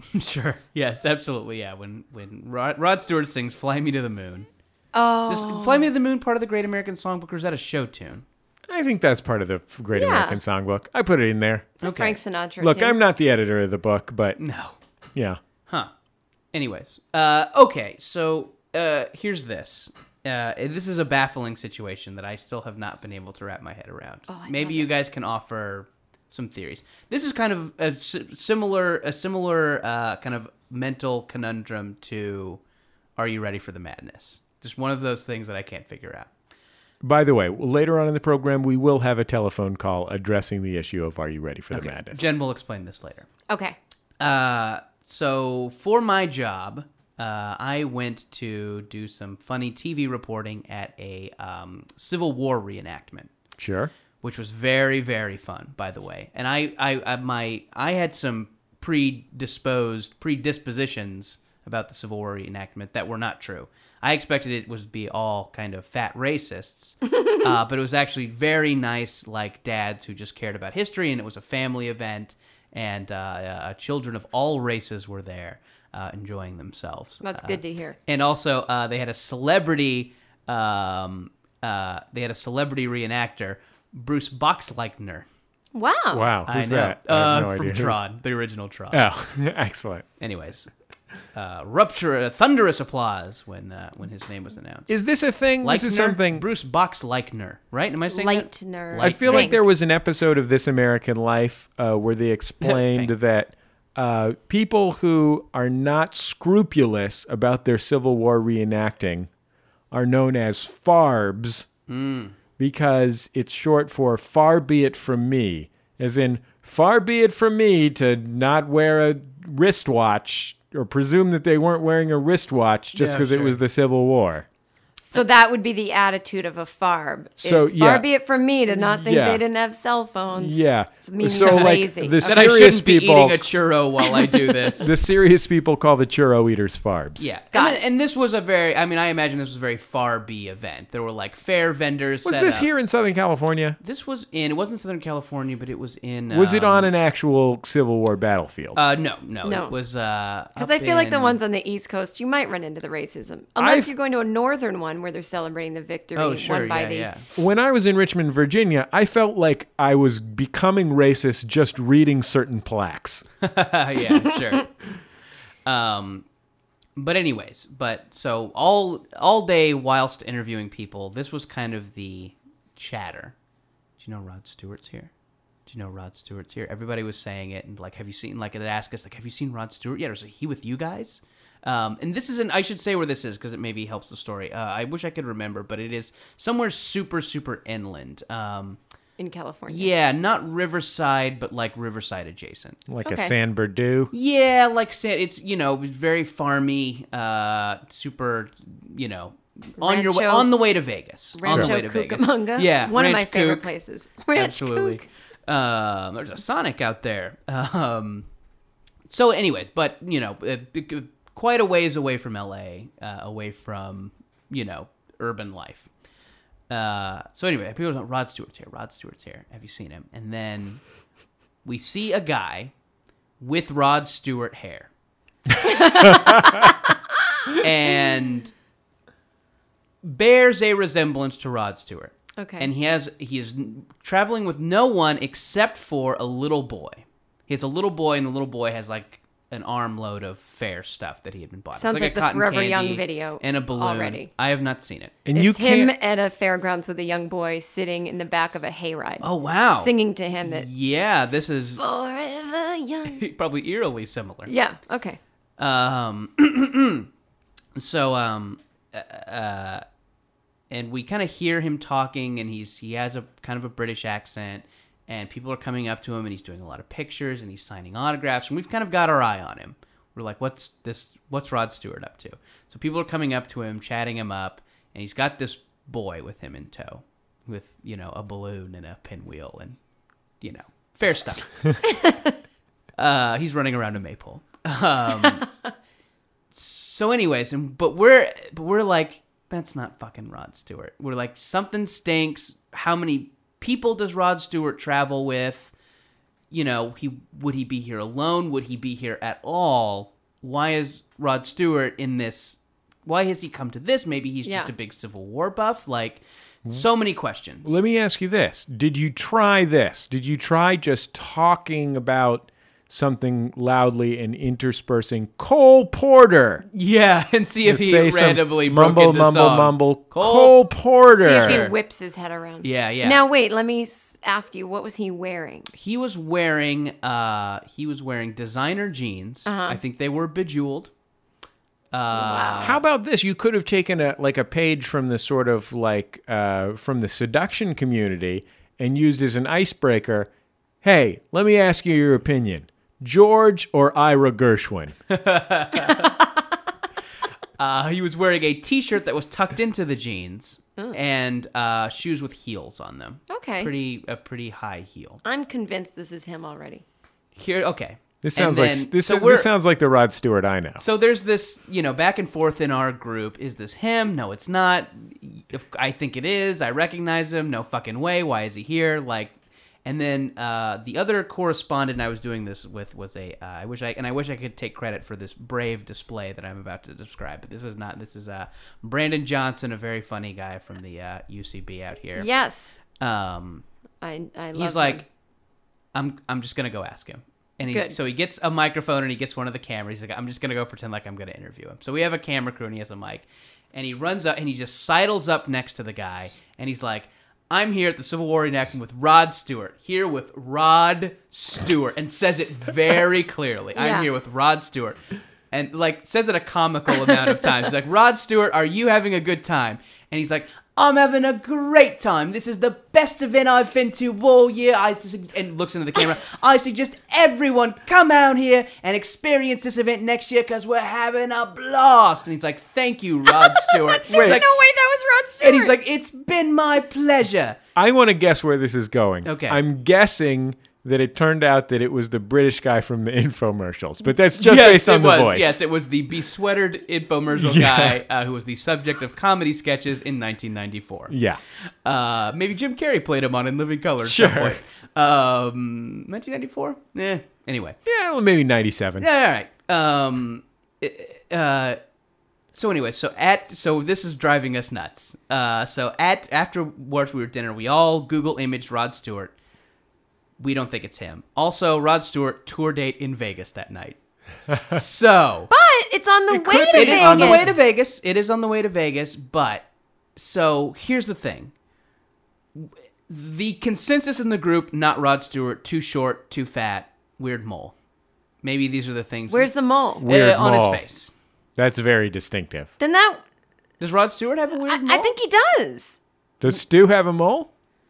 Sure. Yes, absolutely. Yeah. When when Rod, Rod Stewart sings "Fly Me to the Moon." Oh, Is "Fly Me to the Moon" part of the Great American Songbook, or is that a show tune? I think that's part of the Great Yeah. American Songbook. I put it in there. it's a okay. Frank Sinatra. Look, tune. I'm not the editor of the book, but No. yeah. Huh. Anyways, uh, okay. So uh, here's this. Uh, this is a baffling situation that I still have not been able to wrap my head around. Oh, I Maybe love you it. guys can offer some theories. This is kind of a s- similar, a similar uh, kind of mental conundrum to "Are You Ready for the Madness?" Just one of those things that I can't figure out. By the way, later on in the program, we will have a telephone call addressing the issue of Are You Ready for the Madness? Jen will explain this later. Okay. Uh, so for my job, uh, I went to do some funny T V reporting at a um, Civil War reenactment, Sure. which was very, very fun, by the way. And I, I, I my, I had some predisposed predispositions about the Civil War reenactment that were not true. I expected it was be all kind of fat racists, uh, but it was actually very nice, like dads who just cared about history, and it was a family event, and uh, uh, children of all races were there uh, enjoying themselves. That's Uh, good to hear. And also, uh, they had a celebrity. Um, uh, they had a celebrity reenactor, Bruce Boxleitner. Wow. Wow. I Who's know, that? I uh, have no from idea. who- Tron, the original Tron. Oh, excellent. Anyways, uh, rupture, uh, thunderous applause when uh, when his name was announced. Is this a thing? This is Leichner? something. Bruce Boxleitner, right? Am I saying that? Leitner. I feel like think. there was an episode of This American Life uh, where they explained Thank- that uh, people who are not scrupulous about their Civil War reenacting are known as farbs because it's short for "far be it from me," as in far be it from me to not wear a wristwatch or presume that they weren't wearing a wristwatch just Yeah, because it sure. was the Civil War. So that would be the attitude of a farb. So, is, far yeah. be it from me to not think Yeah. they didn't have cell phones. Yeah. It's meaning So, like, lazy. the Okay. That I serious shouldn't be people- eating a churro while I do this. The serious people call the churro eaters farbs. Yeah, Got and, it. and this was a very. I mean, I imagine this was a very far B event. There were like fair vendors. Was set this up. here in Southern California? This was in. It wasn't Southern California, but it was in. Was it um, on an actual Civil War battlefield? Uh, no, no, No. It was. uh Because up I feel like the in- ones on the East Coast, you might run into the racism. Unless I've- you're going to a northern one where they're celebrating the victory Oh, sure, won by yeah, the. yeah. when I was in Richmond, Virginia, I felt like I was becoming racist just reading certain plaques. yeah, sure. Um, but anyways, but so all all day whilst interviewing people, this was kind of the chatter. Do you know Rod Stewart's here? Do you know Rod Stewart's here? Everybody was saying it, and like, have you seen? Like, they'd ask us, like, have you seen Rod Stewart yet? Or is he with you guys? Um, and this isn't. I should say where this is because it maybe helps the story. Uh, I wish I could remember, but it is somewhere super, super inland. Um, In California. yeah, not Riverside, but like Riverside adjacent. Like a Okay. San Berdue. Yeah, like sa- it's you know very farmy, uh, super you know on your way Rancho- on the way to Vegas. on the Rancho way to Vegas. Cucamonga. Yeah, One of Ranch my favorite Cook. places. Ranch Absolutely. Cook. Um, there's a Sonic out there. Um, so, anyways, but you know, uh, uh, quite a ways away from L A, uh, away from you know urban life. Uh, so anyway, people are like, Rod Stewart's here. Rod Stewart's here. Have you seen him? And then we see a guy with Rod Stewart hair, and bears a resemblance to Rod Stewart. Okay. And he has he is traveling with no one except for a little boy. He has a little boy, and the little boy has like an armload of fair stuff that he had been bought. Sounds it's like a the cotton Forever candy Young video and a balloon. already. I have not seen it. And It's you him can't. at a fairgrounds with a young boy sitting in the back of a hayride. Oh wow! Singing to him that Yeah, this is Forever Young. probably eerily similar. Yeah, okay. Um, so um, uh, and we kind of hear him talking, and he's he has a kind of a British accent, and people are coming up to him, and he's doing a lot of pictures, and he's signing autographs, and we've kind of got our eye on him. We're like, what's this? What's Rod Stewart up to? So people are coming up to him, chatting him up, and he's got this boy with him in tow, with you know a balloon and a pinwheel, and you know fair stuff. uh, he's running around a maypole. Um, so, anyways, and but we're but we're like, that's not fucking Rod Stewart. We're like, something stinks. How many people does Rod Stewart travel with? you know, he would he be here alone? Would he be here at all? Why is Rod Stewart in this? Why has he come to this? Maybe he's Yeah. just a big Civil War buff. Like, so many questions. Let me ask you this. Did you try this? Did you try just talking about something loudly and interspersing Cole Porter? Yeah, and see if he Say some randomly broke mumble, into mumble, song. mumble. Cole- Cole See Porter. if Sure. he whips his head around. Yeah, yeah. Now wait, let me s- ask you, what was he wearing? He was wearing uh he was wearing designer jeans. Uh-huh. I think they were bejeweled. Uh Wow. How about this? You could have taken a like a page from the sort of like uh, from the seduction community and used as an icebreaker. Hey, let me ask you your opinion: George or Ira Gershwin? uh he was wearing a t-shirt that was tucked into the jeans and uh shoes with heels on them. Okay. Pretty a pretty high heel. I'm convinced this is him already. Here okay. This And sounds like then- this. so we're- this sounds like the Rod Stewart I know. So there's this, you know, back and forth in our group. Is this him? No, it's not. If I think it is. I recognize him. No fucking way. Why is he here? Like, and then uh, the other correspondent I was doing this with was a. Uh, I wish I and I wish I could take credit for this brave display that I'm about to describe. But this is not. This is uh, Brandon Johnson, a very funny guy from the uh, U C B out here. Yes. Um, I I love he's him. like, I'm I'm just gonna go ask him. And he, Good. so he gets a microphone and he gets one of the cameras. He's like, I'm just going to go pretend like I'm going to interview him. So we have a camera crew and he has a mic. And he runs up and he just sidles up next to the guy. And he's like, I'm here at the Civil War reenactment with Rod Stewart. Here with Rod Stewart. And says it very clearly. Yeah. I'm here with Rod Stewart. And like says it a comical amount of times. He's like, Rod Stewart, are you having a good time? And he's like, I'm having a great time. This is the best event I've been to all year. I su- and looks into the camera. I suggest everyone come out here and experience this event next year because we're having a blast. And he's like, thank you, Rod Stewart. There's He's like, no way that was Rod Stewart. and he's like, it's been my pleasure. I want to guess where this is going. Okay. I'm guessing that it turned out that it was the British guy from the infomercials, but that's just yes, based on it the was. voice. Yes, it was the besweatered infomercial Yeah. guy uh, who was the subject of comedy sketches in nineteen ninety-four. Yeah. Uh, maybe Jim Carrey played him on In Living Color at Sure. some point. Um, nineteen ninety-four? Eh, anyway. Yeah, well, maybe ninety-seven. Yeah, all right. Um, uh, so anyway, so at so this is driving us nuts. Uh, so at afterwards we were at dinner. We all Google image Rod Stewart. We don't think it's him. Also, Rod Stewart tour date in Vegas that night. So But it's on the It way could to be. it Vegas. is on the way to Vegas. It is on the way to Vegas. But so here's the thing. The consensus in the group: not Rod Stewart, too short, too fat, weird mole. Maybe these are the things. Where's the mole? Uh, Weird on mole. his face? That's very distinctive. Then that Does Rod Stewart have a weird I, mole? I think he does. Does Stu have a mole?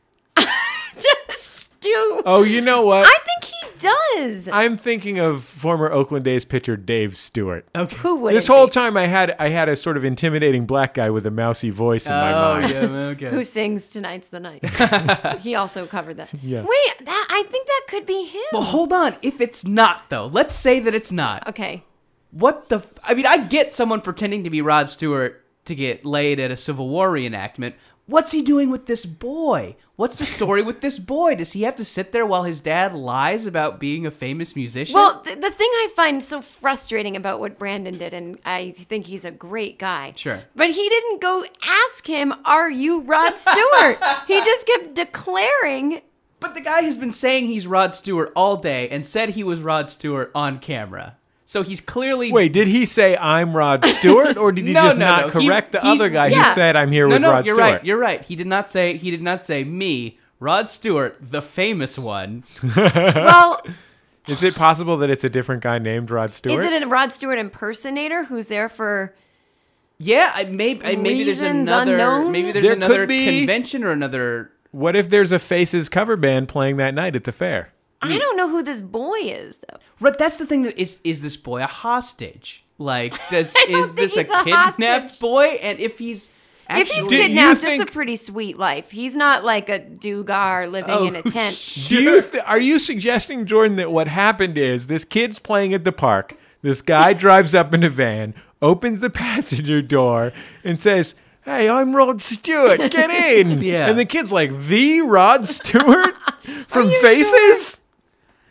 Just do. Oh, you know what? I think he does. I'm thinking of former Oakland A's pitcher Dave Stewart. Okay. Who would This it whole be? time I had I had a sort of intimidating black guy with a mousy voice in my Oh mind. yeah, okay. Who sings Tonight's the Night? He also covered that. Yeah. Wait, that I think that could be him. Well, hold on. If it's not though, let's say that it's not. Okay. What the? F- I mean, I get someone pretending to be Rod Stewart to get laid at a Civil War reenactment. What's he doing with this boy? What's the story with this boy? Does he have to sit there while his dad lies about being a famous musician? Well, th- the thing I find so frustrating about what Brandon did, and I think he's a great guy. Sure. But he didn't go ask him, "Are you Rod Stewart?" He just kept declaring. but the guy has been saying he's Rod Stewart all day and said he was Rod Stewart on camera. So he's clearly Wait, did he say I'm Rod Stewart, or did he No, just no, not no. He- correct the he's- other guy yeah. who said I'm here no, with no. Rod you're Stewart? right. You're right. He did not say. He did not say me, Rod Stewart, the famous one. Well, Is it possible that it's a different guy named Rod Stewart? is it a Rod Stewart impersonator who's there for? Yeah, I, maybe I, maybe there's Reasons another. unknown? Maybe there's There could another be. convention or another. What if there's a Faces cover band playing that night at the fair? I don't know who this boy is though. Right, that's the thing. That is is this boy a hostage? Like, does I don't is think this a he's a kidnapped hostage. boy? And if he's actually, If he's Do you kidnapped, think- it's a pretty sweet life. He's not like a Dugar living Oh, in a tent. Do you th- are you suggesting, Jordan, that what happened is this kid's playing at the park, this guy drives up in a van, opens the passenger door, and says, "Hey, I'm Rod Stewart, get in." Yeah. And the kid's like, "The Rod Stewart from you Faces?"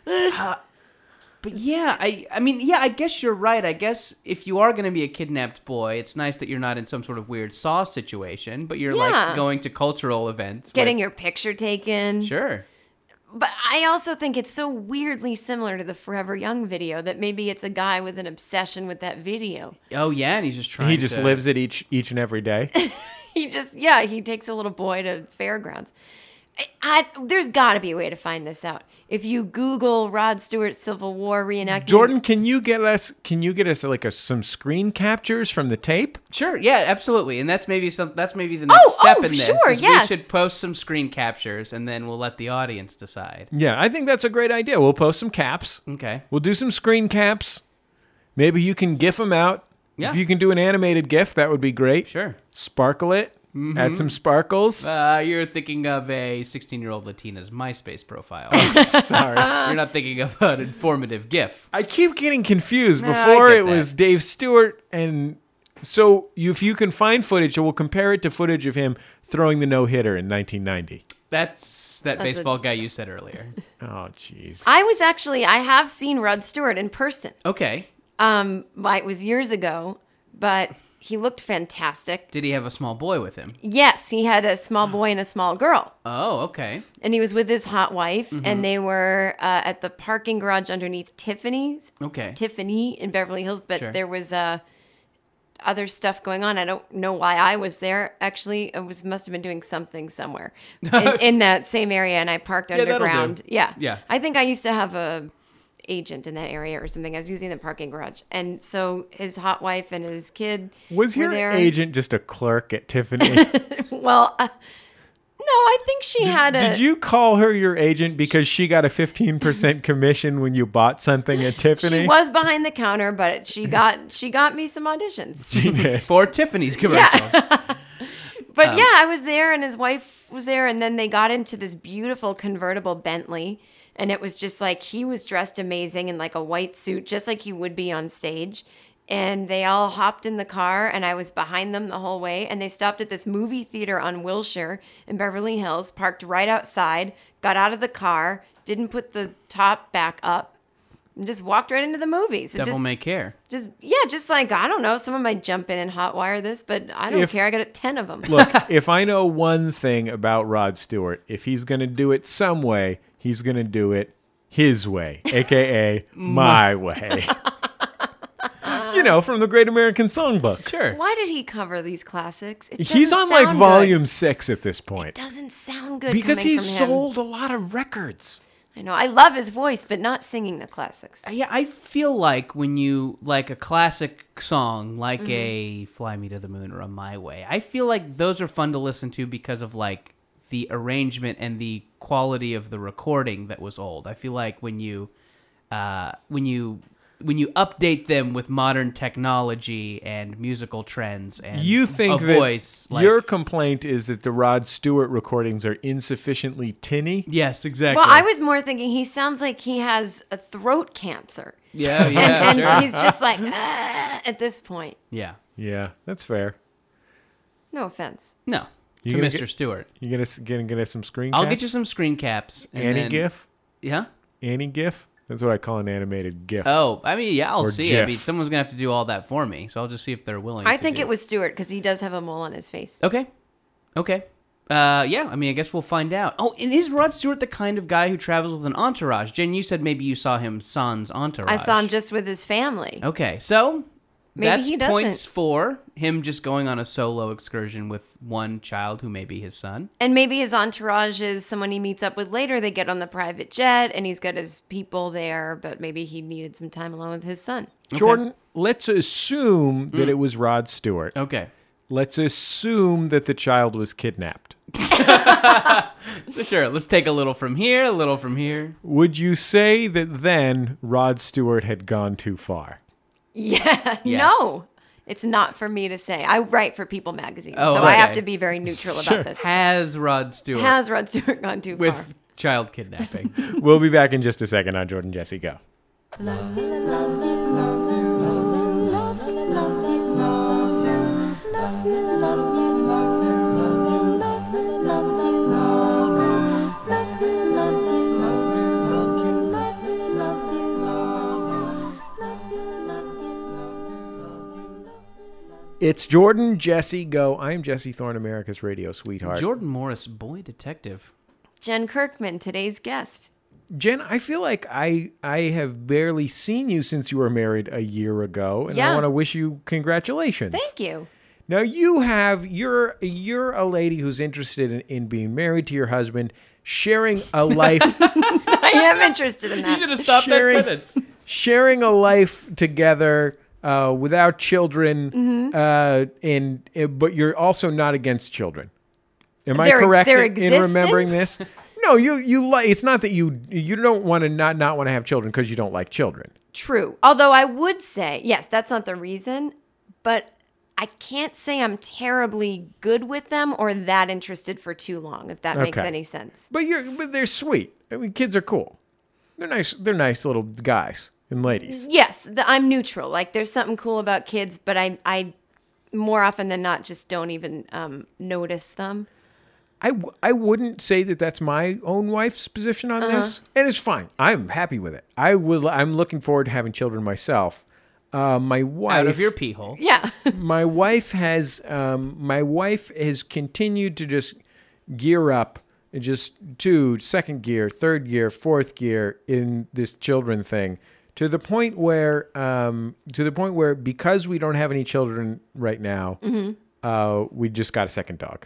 Uh, but yeah, I I mean, yeah, I guess you're right. I guess if you are going to be a kidnapped boy, it's nice that you're not in some sort of weird Saw situation, but you're Yeah. like going to cultural events. Getting with, your picture taken. Sure. But I also think it's so weirdly similar to the Forever Young video that maybe it's a guy with an obsession with that video. Oh, yeah, and he's just trying He just to... lives it each each and every day. He just, yeah, he takes a little boy to fairgrounds. I, I, there's got to be a way to find this out. If you Google Rod Stewart Civil War reenactment, Jordan, can you get us? Can you get us like a, some screen captures from the tape? Sure, yeah, absolutely, and that's maybe some. That's maybe the next Oh, step oh, in this. sure, is yes. We should post some screen captures, and then we'll let the audience decide. Yeah, I think that's a great idea. We'll post some caps. Okay. We'll do some screen caps. Maybe you can GIF them out. Yeah. If you can do an animated GIF, that would be great. Sure. Sparkle it. Add some sparkles. Uh, you're thinking of a sixteen-year-old Latina's MySpace profile. Sorry. You're not thinking of an informative GIF. I keep getting confused. Nah, I Before get it was that. Dave Stewart, and so you, if you can find footage, we'll compare it to footage of him throwing the no-hitter in nineteen ninety. That's that That's a- baseball guy you said earlier. Oh, jeez. I was actually, I have seen Rod Stewart in person. Okay. Um, well, it was years ago, but he looked fantastic. Did he have a small boy with him? Yes, he had a small boy and a small girl. Oh, okay. And he was with his hot wife, Mm-hmm. and they were uh, at the parking garage underneath Tiffany's. Okay. Tiffany in Beverly Hills, but Sure. there was uh, other stuff going on. I don't know why I was there. Actually, I was must have been doing something somewhere in, in that same area, and I parked Yeah, that'll do. underground. Yeah, Yeah. I think I used to have a agent in that area or something. I was using the parking garage, and so his hot wife and his kid Was were your there. agent just a clerk at Tiffany? Well, uh, no, I think she had a. Did you call her your agent because she got a fifteen percent commission when you bought something at Tiffany? She was behind the counter, but she got she got me some auditions. She did. For Tiffany's commercials. But Um, yeah, I was there, and his wife was there, and then they got into this beautiful convertible Bentley, and it was just like he was dressed amazing in like a white suit, just like he would be on stage. And they all hopped in the car, and I was behind them the whole way. And they stopped at this movie theater on Wilshire in Beverly Hills, parked right outside, got out of the car, didn't put the top back up, and just walked right into the movies. It Devil just, may care. just yeah, just like I don't know, someone might jump in and hotwire this, but I don't If- care. I got ten of them. Look, if I know one thing about Rod Stewart, if he's going to do it some way, he's going to do it his way, a k a my way. You know, from the Great American Songbook. Sure. Why did he cover these classics? It He's doesn't on like sound volume good. six at this point. Doesn't sound good Because coming he from him. sold a lot of records. I know. I love his voice, but not singing the classics. Yeah, I feel like when you like a classic song, like Mm-hmm. a "Fly Me to the Moon" or a "My Way," I feel like those are fun to listen to because of like the arrangement and the quality of the recording that was old. I feel like when you, uh, when you, when you update them with modern technology and musical trends and You think a that voice, like, your complaint is that the Rod Stewart recordings are insufficiently tinny? yes, exactly. Well, I was more thinking he sounds like he has a throat cancer. yeah, yeah, and and sure. he's just like, "Ah," at this point. yeah. Yeah, that's fair. No offense. No, You to gonna Mister get- Stewart. You get us get, get us some screen I'll caps? get you some screen caps. And Annie then, GIF? Yeah. Annie GIF? That's what I call an animated GIF. Oh, I mean, yeah, I'll Or see. I GIF. mean, someone's gonna have to do all that for me, so I'll just see if they're willing. I to think do it was Stewart because he does have a mole on his face. Okay, okay. Uh, yeah. I mean, I guess we'll find out. Oh, and is Rod Stewart the kind of guy who travels with an entourage? Jen, you said maybe you saw him sans entourage. I saw him just with his family. Okay, so Maybe that's he points doesn't. for him just going on a solo excursion with one child who may be his son. And maybe his entourage is someone he meets up with later. They get on the private jet and he's got his people there, but maybe he needed some time alone with his son. Jordan, let's assume Mm. that it was Rod Stewart. Okay. Let's assume that the child was kidnapped. Sure. Let's take a little from here, a little from here. Would you say that then Rod Stewart had gone too far? Yeah. Yes. No, it's not for me to say. I write for People magazine, Oh, so I have okay. to be very neutral about Sure. this. Has Rod Stewart Has Rod Stewart gone too with far? child kidnapping? We'll be back in just a second on Jordan Jesse Go. It's Jordan, Jesse, go. I'm Jesse Thorne, America's radio sweetheart. Jordan Morris, boy detective. Jen Kirkman, today's guest. Jen, I feel like I I have barely seen you since you were married a year ago, and I Yeah. want to wish you congratulations. Thank you. Now you have you're you're a lady who's interested in, in being married to your husband, sharing a life I am interested in You that. should have stopped Sharing- that sentence. sharing a life together uh, without children, Mm-hmm. uh, and uh, but you're also not against children. Am I Their- correct their in, in remembering this? existence? No, you you like. It's not that you you don't want to not not want to have children because you don't like children. True. Although I would say, yes, that's not the reason, but I can't say I'm terribly good with them or that interested for too long, if that makes Okay. any sense. But you're but they're sweet. I mean, kids are cool. They're nice. They're nice little guys and ladies. Yes, the, I'm neutral. Like there's something cool about kids, but I, I more often than not just don't even um, notice them. I, w- I wouldn't say that that's my own wife's position on Uh-huh. this, and it's fine. I'm happy with it. I will. I'm looking forward to having children myself. Uh, my wife, Out of your pee hole. Yeah. my wife has um, my wife has continued to just gear up, and just to second gear, third gear, fourth gear in this children thing, to the point where um, to the point where because we don't have any children right now, Mm-hmm. uh, we just got a second dog.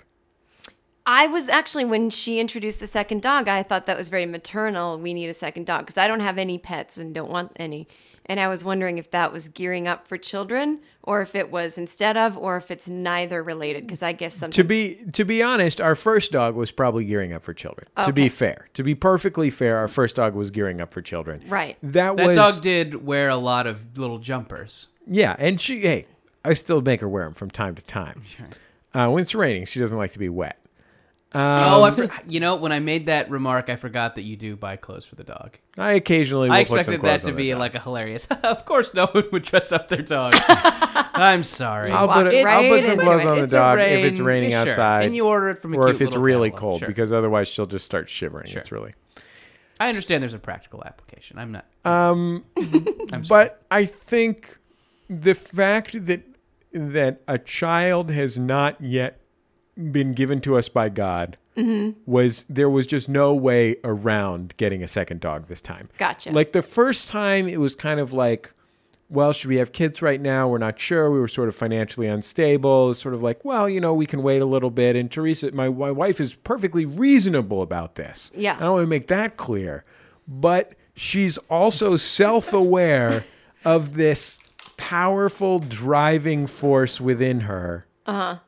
I was actually, when she introduced the second dog, I thought that was very maternal. We need a second dog because I don't have any pets and don't want any. And I was wondering if that was gearing up for children or if it was instead of, or if it's neither related. Because I guess sometimes. To be to be honest, our first dog was probably gearing up for children. To be Okay. fair, to be perfectly fair, our first dog was gearing up for children. Right. That, That was dog did wear a lot of little jumpers. yeah, and she hey, I still make her wear them from time to time. Uh, when it's raining, she doesn't like to be wet. oh, Um, I for, you know, when I made that remark, I forgot that you do buy clothes for the dog. I occasionally will I put some expected clothes that to on the be dog. like a hilarious. Of course, no one would dress up their dog. I'm sorry. I'll walked put, it, I'll right put some into clothes it. on the It's a dog if it's rain- raining sure. outside, And you order it from a or cute if it's little really catalog. cold, Sure. because otherwise she'll just start shivering. Sure. It's really. I understand there's a practical application. I'm not. Um, I'm sorry. but I think the fact that that a child has not yet been given to us by God Mm-hmm. was there was just no way around getting a second dog this time. Gotcha. Like the first time, it was kind of like, well, should we have kids right now? We're not sure. We were sort of financially unstable. It was sort of like, well, you know, we can wait a little bit. And Teresa, my, my wife, is perfectly reasonable about this. Yeah. I want to make that clear. But she's also self-aware of this powerful driving force within her Uh-huh.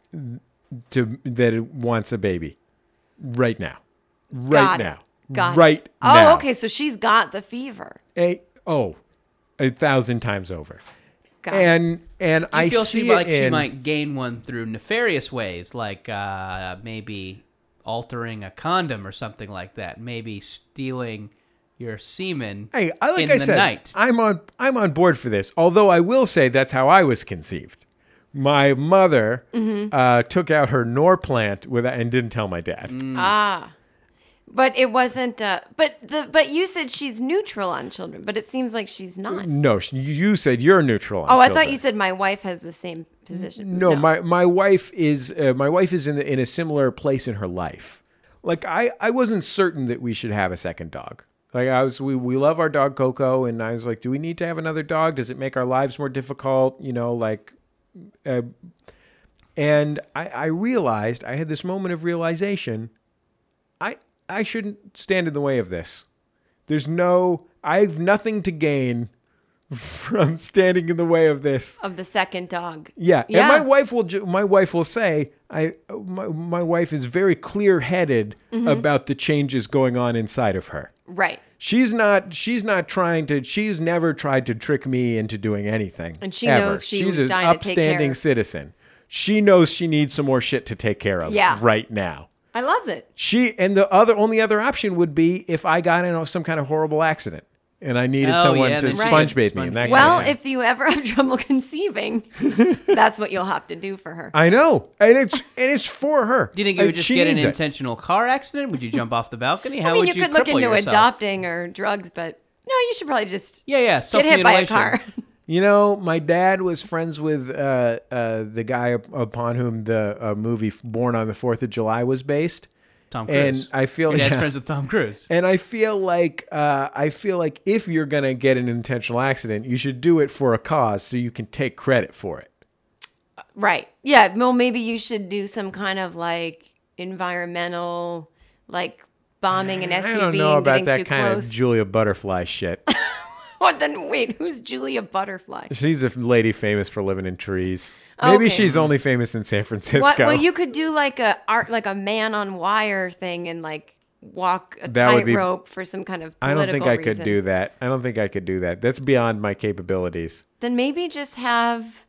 to that it wants a baby right now. Right Got it. now. Got it. right Oh, now. okay. So she's got the fever. A, oh, a thousand times over. Got it. And and Do you I feel see she, it like she in- might gain one through nefarious ways, like uh, maybe altering a condom or something like that, maybe stealing your semen Hey, I like in I the said, night. I'm on I'm on board for this. Although I will say that's how I was conceived. My mother Mm-hmm. uh, took out her Norplant without and didn't tell my dad. Mm. Ah. But it wasn't. Uh, but the but you said she's neutral on children, but it seems like she's not. No, she- you said you're neutral. On Oh, I children. thought you said my wife has the same position. No, my my wife is uh, my wife is in the, in a similar place in her life. Like I, I wasn't certain that we should have a second dog. Like I was, we we love our dog Coco, and I was like, do we need to have another dog? Does it make our lives more difficult? You know, like, uh, and I I realized I had this moment of realization. I I shouldn't stand in the way of this. There's no, I have nothing to gain from standing in the way of this. Of the second dog. Yeah, Yeah. and my wife will. ju- My wife will say, "I." My, my wife is very clear-headed Mm-hmm. about the changes going on inside of her. Right. She's not. She's not trying to. She's never tried to trick me into doing anything. And she ever. knows she she's was an dying to take care upstanding of- citizen. She knows she needs some more shit to take care of. Yeah. right now. I love it. She and the other only other option would be if I got in some kind of horrible accident and I needed Oh, someone yeah, to then you sponge could baby sponge and that baby. kind Well, of thing. if you ever have trouble conceiving, that's what you'll have to do for her. I know, and it's and it's for her. Do you think you would Like, just she get an needs it. intentional car accident? Would you jump off the balcony? How I mean, would you you could look cripple into yourself? adopting or drugs, but no, you should probably just Yeah, yeah, get hit by a self-mutilation. car. You know, my dad was friends with uh, uh, the guy up- upon whom the uh, movie Born on the Fourth of July was based. Tom Cruise. And I feel Your dad's yeah. friends with Tom Cruise. And I feel like uh, I feel like if you're gonna get an intentional accident, you should do it for a cause so you can take credit for it. Right. Yeah. Well, maybe you should do some kind of like environmental, like bombing an S U V I don't know and about getting that too kind close. of Julia Butterfly shit. What then? Wait, who's Julia Butterfly? She's a lady famous for living in trees. Maybe Okay. she's only famous in San Francisco. What? Well, you could do like a art, like a man on wire thing, and like walk a That would be- tightrope for some kind of I political don't think I could reason. do that. I don't think I could do that. That's beyond my capabilities. Then maybe just have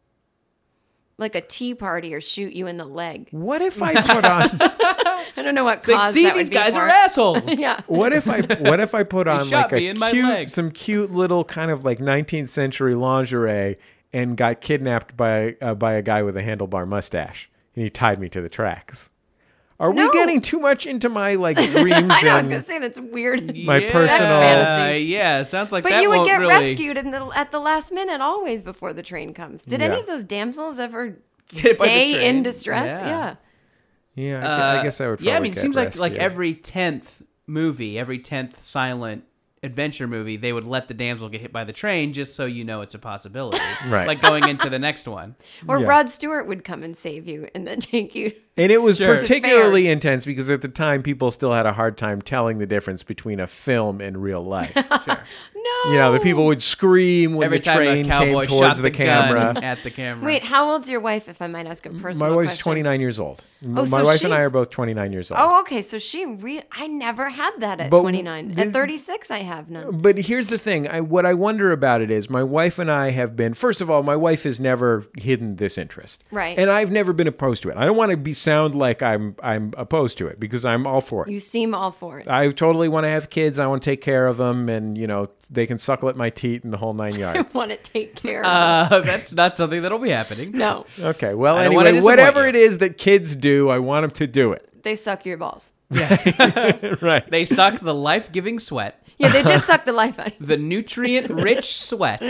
like a tea party or shoot you in the leg. What if I put on? I don't know what It's like, cause see, that these would be guys for. are assholes. Yeah. What if I? What if I put on shot like me a in my cute, leg. some cute little kind of like nineteenth century lingerie, and got kidnapped by uh, by a guy with a handlebar mustache, and he tied me to the tracks. Are No. we getting too much into my like dreams I know, I was and gonna say that's weird. My yeah, personal- fantasy. Yeah, sounds like But that you would won't get really... rescued in the, at the last minute, always before the train comes. Did any Yeah. of those damsels ever Hit by the stay in train? distress? Yeah. Yeah. yeah? I, gu- I Uh, guess I would. Yeah, I probably mean, it get seems like like rescued. every tenth movie, every tenth silent adventure movie, they would let the damsel get hit by the train just so you know it's a possibility. Right. Like going into the next one. Or Yeah. Rod Stewart would come and save you and then take you. And it was Sure. particularly Fairs. intense because at the time people still had a hard time telling the difference between a film and real life. Sure. No. You know, the people would scream when Every the time train a cowboy came towards shot the, the, camera. gun at the camera. Wait, how old's your wife, if I might ask a personal My wife's question? twenty-nine years old. M- Oh, My so wife and I she's- are both twenty-nine years old. Oh, okay. So she re- I never had that at But twenty-nine. the- At thirty-six, I have none. But here's the thing. I, what I wonder about it is my wife and I have been, first of all, my wife has never hidden this interest. Right. And I've never been opposed to it. I don't want to be sound like I'm I'm opposed to it because I'm all for it. You seem all for it. I totally want to have kids. I want to take care of them and, you know, they can suckle at my teat and the whole nine I yards. want to take care of it. Uh, that's not something that'll be happening. No, Okay. Well, I don't wanna anyway, disappoint whatever you. it is that kids do, I want them to do it. they suck your balls. Right. They suck the life-giving sweat, Yeah, they just suck the life out of you. the nutrient-rich sweat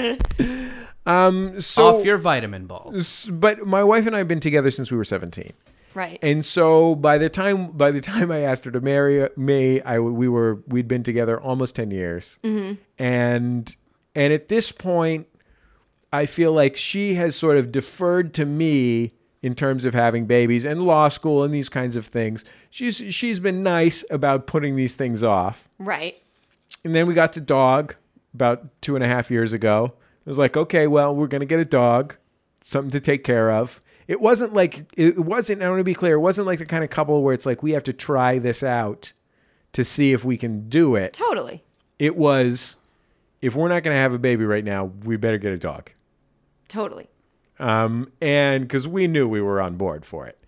Um, so, off your vitamin balls. but my wife and I have been together since we were seventeen. Right. And so by the time by the time I asked her to marry me, I we were we'd been together almost ten years, mm-hmm. and and at this point, I feel like she has sort of deferred to me in terms of having babies and law school and these kinds of things. She's she's been nice about putting these things off, Right. and then we got the dog about two and a half years ago. It was like, okay, well, we're gonna get a dog, something to take care of. It wasn't like, it wasn't, I want to be clear, it wasn't like the kind of couple where it's like, we have to try this out to see if we can do it. Totally. It was, if we're not going to have a baby right now, we better get a dog. Totally. Um, and because we knew we were on board for it.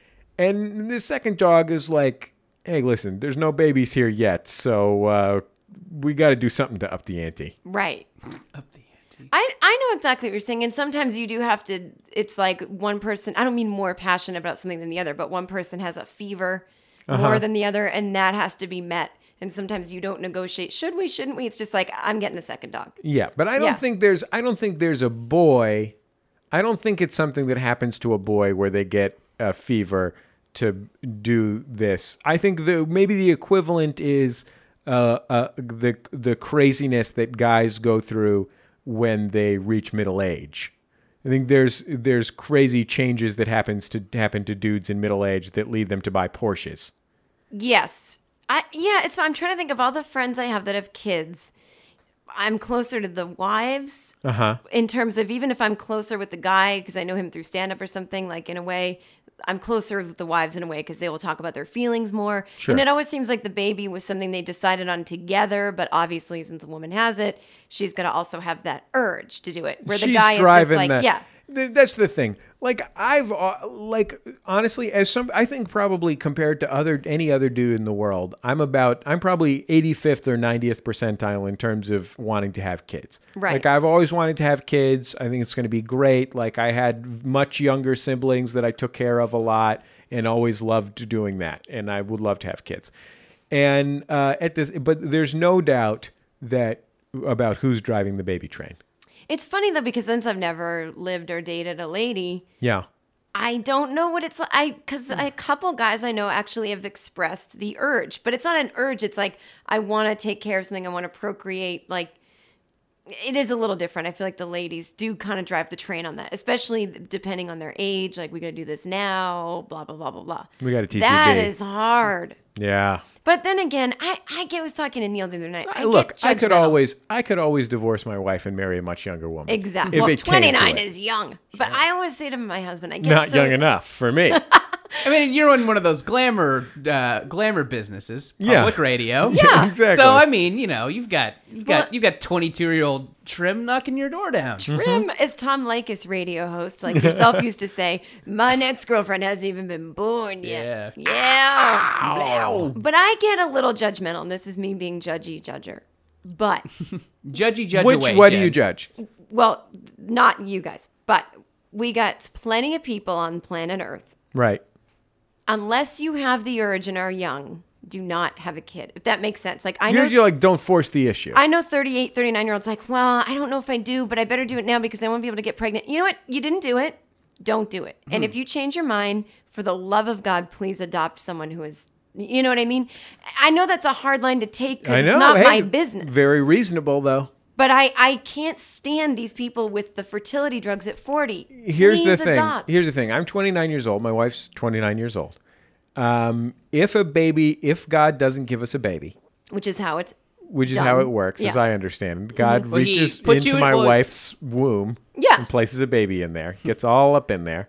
And the second dog is like, hey, listen, there's no babies here yet, so uh, we got to do something to up the ante. Right. Up the ante. I, I know exactly what you're saying. And sometimes you do have to, it's like one person, I don't mean more passionate about something than the other, but one person has a fever more than the other, and that has to be met. And sometimes you don't negotiate. Should we, shouldn't we? It's just like, I'm getting a second dog. Yeah, but I don't Yeah. think there's I don't think there's a boy. I don't think it's something that happens to a boy where they get a fever to do this. I think the maybe the equivalent is uh, uh, the the craziness that guys go through when they reach middle age. I think there's there's crazy changes that happens to happen to dudes in middle age that lead them to buy Porsches. Yes. I yeah, it's I'm trying to think of all the friends I have that have kids. I'm closer to the wives Uh-huh. in terms of even if I'm closer with the guy because I know him through stand up or something, like in a way, I'm closer with the wives in a way because they will talk about their feelings more. Sure. And it always seems like the baby was something they decided on together, but obviously since a woman has it, she's going to also have that urge to do it. Where the She's guy is just driving like, the- yeah. Th- That's the thing. Like I've uh, like honestly, as some, I think probably compared to other any other dude in the world, I'm about I'm probably eighty-fifth or ninetieth percentile in terms of wanting to have kids. Right. Like I've always wanted to have kids. I think it's going to be great. Like I had much younger siblings that I took care of a lot and always loved doing that. And I would love to have kids. And uh, at this, but there's no doubt that about who's driving the baby train. It's funny though, because since I've never lived or dated a lady, Yeah. I don't know what it's like. I because a couple guys I know actually have expressed the urge, but it's not an urge. It's like I want to take care of something. I want to procreate. Like it is a little different. I feel like the ladies do kind of drive the train on that, especially depending on their age. Like we got to do this now. Blah blah blah blah blah. We got a T C B. That is hard. Yeah. But then again, I I get- was talking to Neil the other night. I Look, get I could judgmental. always, I could always divorce my wife and marry a much younger woman. Exactly. If Well, it came to twenty-nine it. is young. But I always say to my husband, I guess Not so, young enough for me. I mean, you're in one of those glamour uh, glamour businesses, Yeah. public radio. Yeah. Exactly. So I mean, you know, you've got you've got Well- you've got twenty-two year old Trim knocking your door down. Trim is Tom Likas radio host, like yourself used to say, my next girlfriend hasn't even been born yet. Yeah. Yeah. Blah. But I get a little judgmental, and this is me being judgy judger. But, Judgy judge Which, away. what do Jen. you judge? well, not you guys, but we got plenty of people on planet Earth. Right. Unless you have the urge and are young, do not have a kid, if that makes sense. Like, I know. You're you're like, don't force the issue. I know thirty-eight, thirty-nine year olds like, well, I don't know if I do, but I better do it now because I won't be able to get pregnant. You know what? You didn't do it. Don't do it. And if you change your mind, for the love of God, please adopt someone who is, you know what I mean? I know that's a hard line to take I because know. it's not Hey, my business. Very reasonable, though. But I, I can't stand these people with the fertility drugs at forty. Here's Please the thing. adopt. Here's the thing. I'm twenty-nine years old. My wife's twenty-nine years old. Um, if a baby, if God doesn't give us a baby, Which is how it's which is done. how it works, as Yeah. I understand it, God Well, he reaches puts into you- my well- wife's womb Yeah. and places a baby in there, gets all up in there.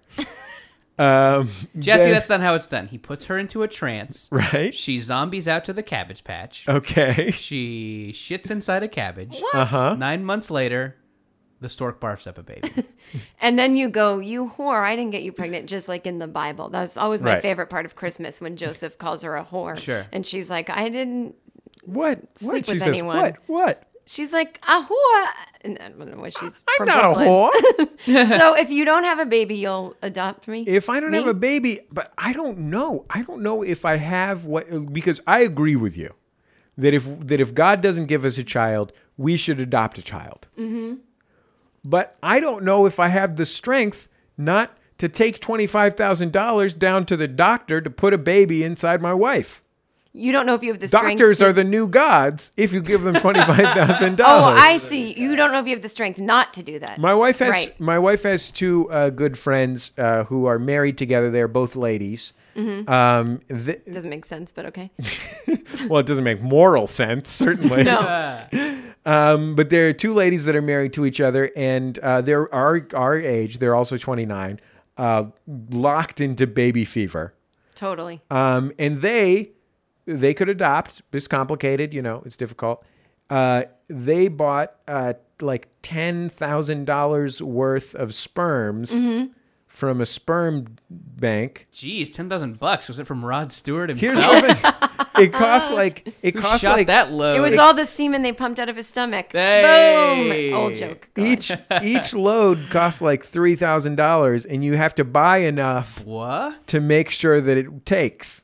Um, Jesse, then- that's not how it's done. He puts her into a trance. right. She zombies out to the cabbage patch. Okay. She shits inside a cabbage. What? Uh huh. Nine months later, the stork barfs up a baby. And then you go, you whore, I didn't get you pregnant, just like in the Bible. That's always my Right. favorite part of Christmas when Joseph calls her a whore. Sure. And she's like, I didn't. What? Sleep what? She with says, anyone. What? What? She's like, a whore. And I don't know what she's I'm from not Brooklyn. a whore. So if you don't have a baby, you'll adopt me? If I don't Me? have a baby, but I don't know. I don't know if I have what, because I agree with you that if that if God doesn't give us a child, we should adopt a child. Mm-hmm. But I don't know if I have the strength not to take twenty-five thousand dollars down to the doctor to put a baby inside my wife. You don't know if you have the strength. Doctors to- are the new gods if you give them twenty-five thousand Oh, dollars. I see. You don't know if you have the strength not to do that. My wife has Right. my wife has two uh, good friends uh, who are married together. They're both ladies. Mm-hmm. Um, th- Doesn't make sense, but okay. well, it doesn't make moral sense, certainly. No. Um, but there are two ladies that are married to each other, and uh, they're our our age. They're also twenty-nine, uh, locked into baby fever. Totally. Um, and they they could adopt. It's complicated, you know. It's difficult. Uh, they bought uh, like ten thousand dollars worth of sperms Mm-hmm. from a sperm bank. Jeez, ten thousand bucks. Was it from Rod Stewart Here's himself? the thing. It costs like it Who costs shot like that low? It was all the semen they pumped out of his stomach. Hey. Boom. Old joke. Go each ahead. each load costs like three thousand dollars, and you have to buy enough What? to make sure that it takes.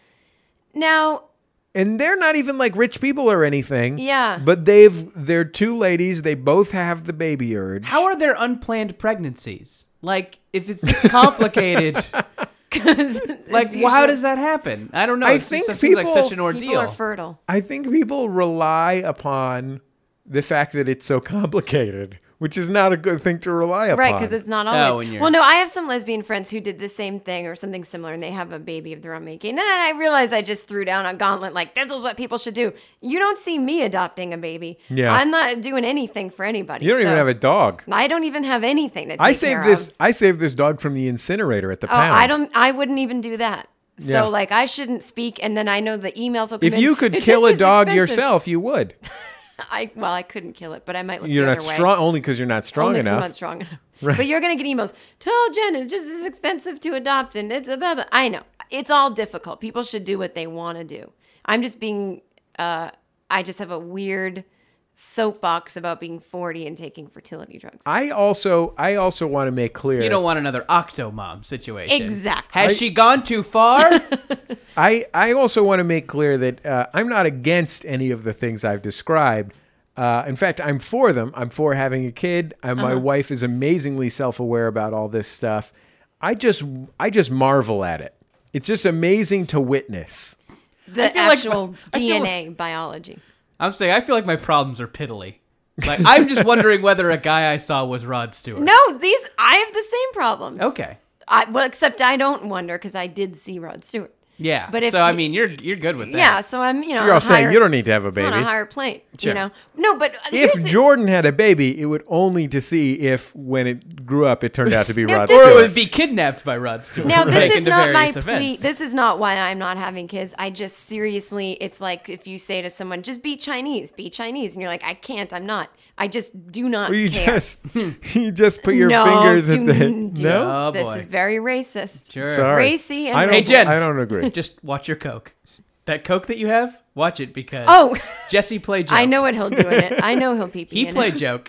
Now, And they're not even like rich people or anything. Yeah. But they've they're two ladies. They both have the baby urge. How are there unplanned pregnancies? Like, if it's this complicated, because like, well, how does that happen? I don't know. I It's- think it seems like people- such an people ordeal. are fertile? I think people rely upon the fact that it's so complicated, which is not a good thing to rely upon. Right, because it's not Oh, always. when you're- Well, no, I have some lesbian friends who did the same thing or something similar, and they have a baby of their own making. And I realized I just threw down a gauntlet like, this is what people should do. You don't see me adopting a baby. Yeah. I'm not doing anything for anybody. You don't even so- have a dog. I don't even have anything to take I care saved this. of. I saved this dog from the incinerator at the Oh, pound. I don't. I wouldn't even do that. So, Yeah. like, I shouldn't speak, and then I know the emails will come If in. you could It's kill just a as dog expensive. yourself, you would. I well, I couldn't kill it, but I might look You're the not other way. strong only because you're not strong Only 'cause I'm enough. not strong enough. But you're gonna get emails. Tell Jen it's just as expensive to adopt, and it's a blah, blah. I know it's all difficult. People should do what they want to do. I'm just being. Uh, I just have a weird soapbox about being forty and taking fertility drugs. I also I also want to make clear. You don't want another Octomom situation. Exactly. Has she gone too far? I I also want to make clear that uh, I'm not against any of the things I've described. Uh, in fact, I'm for them. I'm for having a kid. And my Uh-huh. wife is amazingly self-aware about all this stuff. I just, I just marvel at it. It's just amazing to witness. The feel like actual my- I feel D N A biology. I'm saying I feel like my problems are piddly. Like I'm just wondering whether a guy I saw was Rod Stewart. No, these I have the same problems. Okay. I, well, except I don't wonder because I did see Rod Stewart. Yeah. But if so I you- mean, you're you're good with that. Yeah, so I'm you know You're all on a saying higher- you don't need to have a on baby. a higher plate. Sure. You know, no, but If here's the- Jordan had a baby, it would only to see if when it grew up, it turned out to be Now, Rod this Or it Stewart. would be kidnapped by Rod Stewart. Now this taken is to not my various plea. events. This is not why I'm not having kids. I just seriously, it's like if you say to someone, "Just be Chinese, be Chinese," and you're like, "I can't. I'm not. I just do not Or you care." just you just put your no, fingers do, at the do, no. Oh, This boy. is very racist. Sure. Sorry, Racy and I don't. Hey, Jen. I don't agree. Just watch your Coke. That Coke that you have, watch it because Oh. Jesse played joke. I know what he'll do in it. I know he'll pee pee He in played it. joke.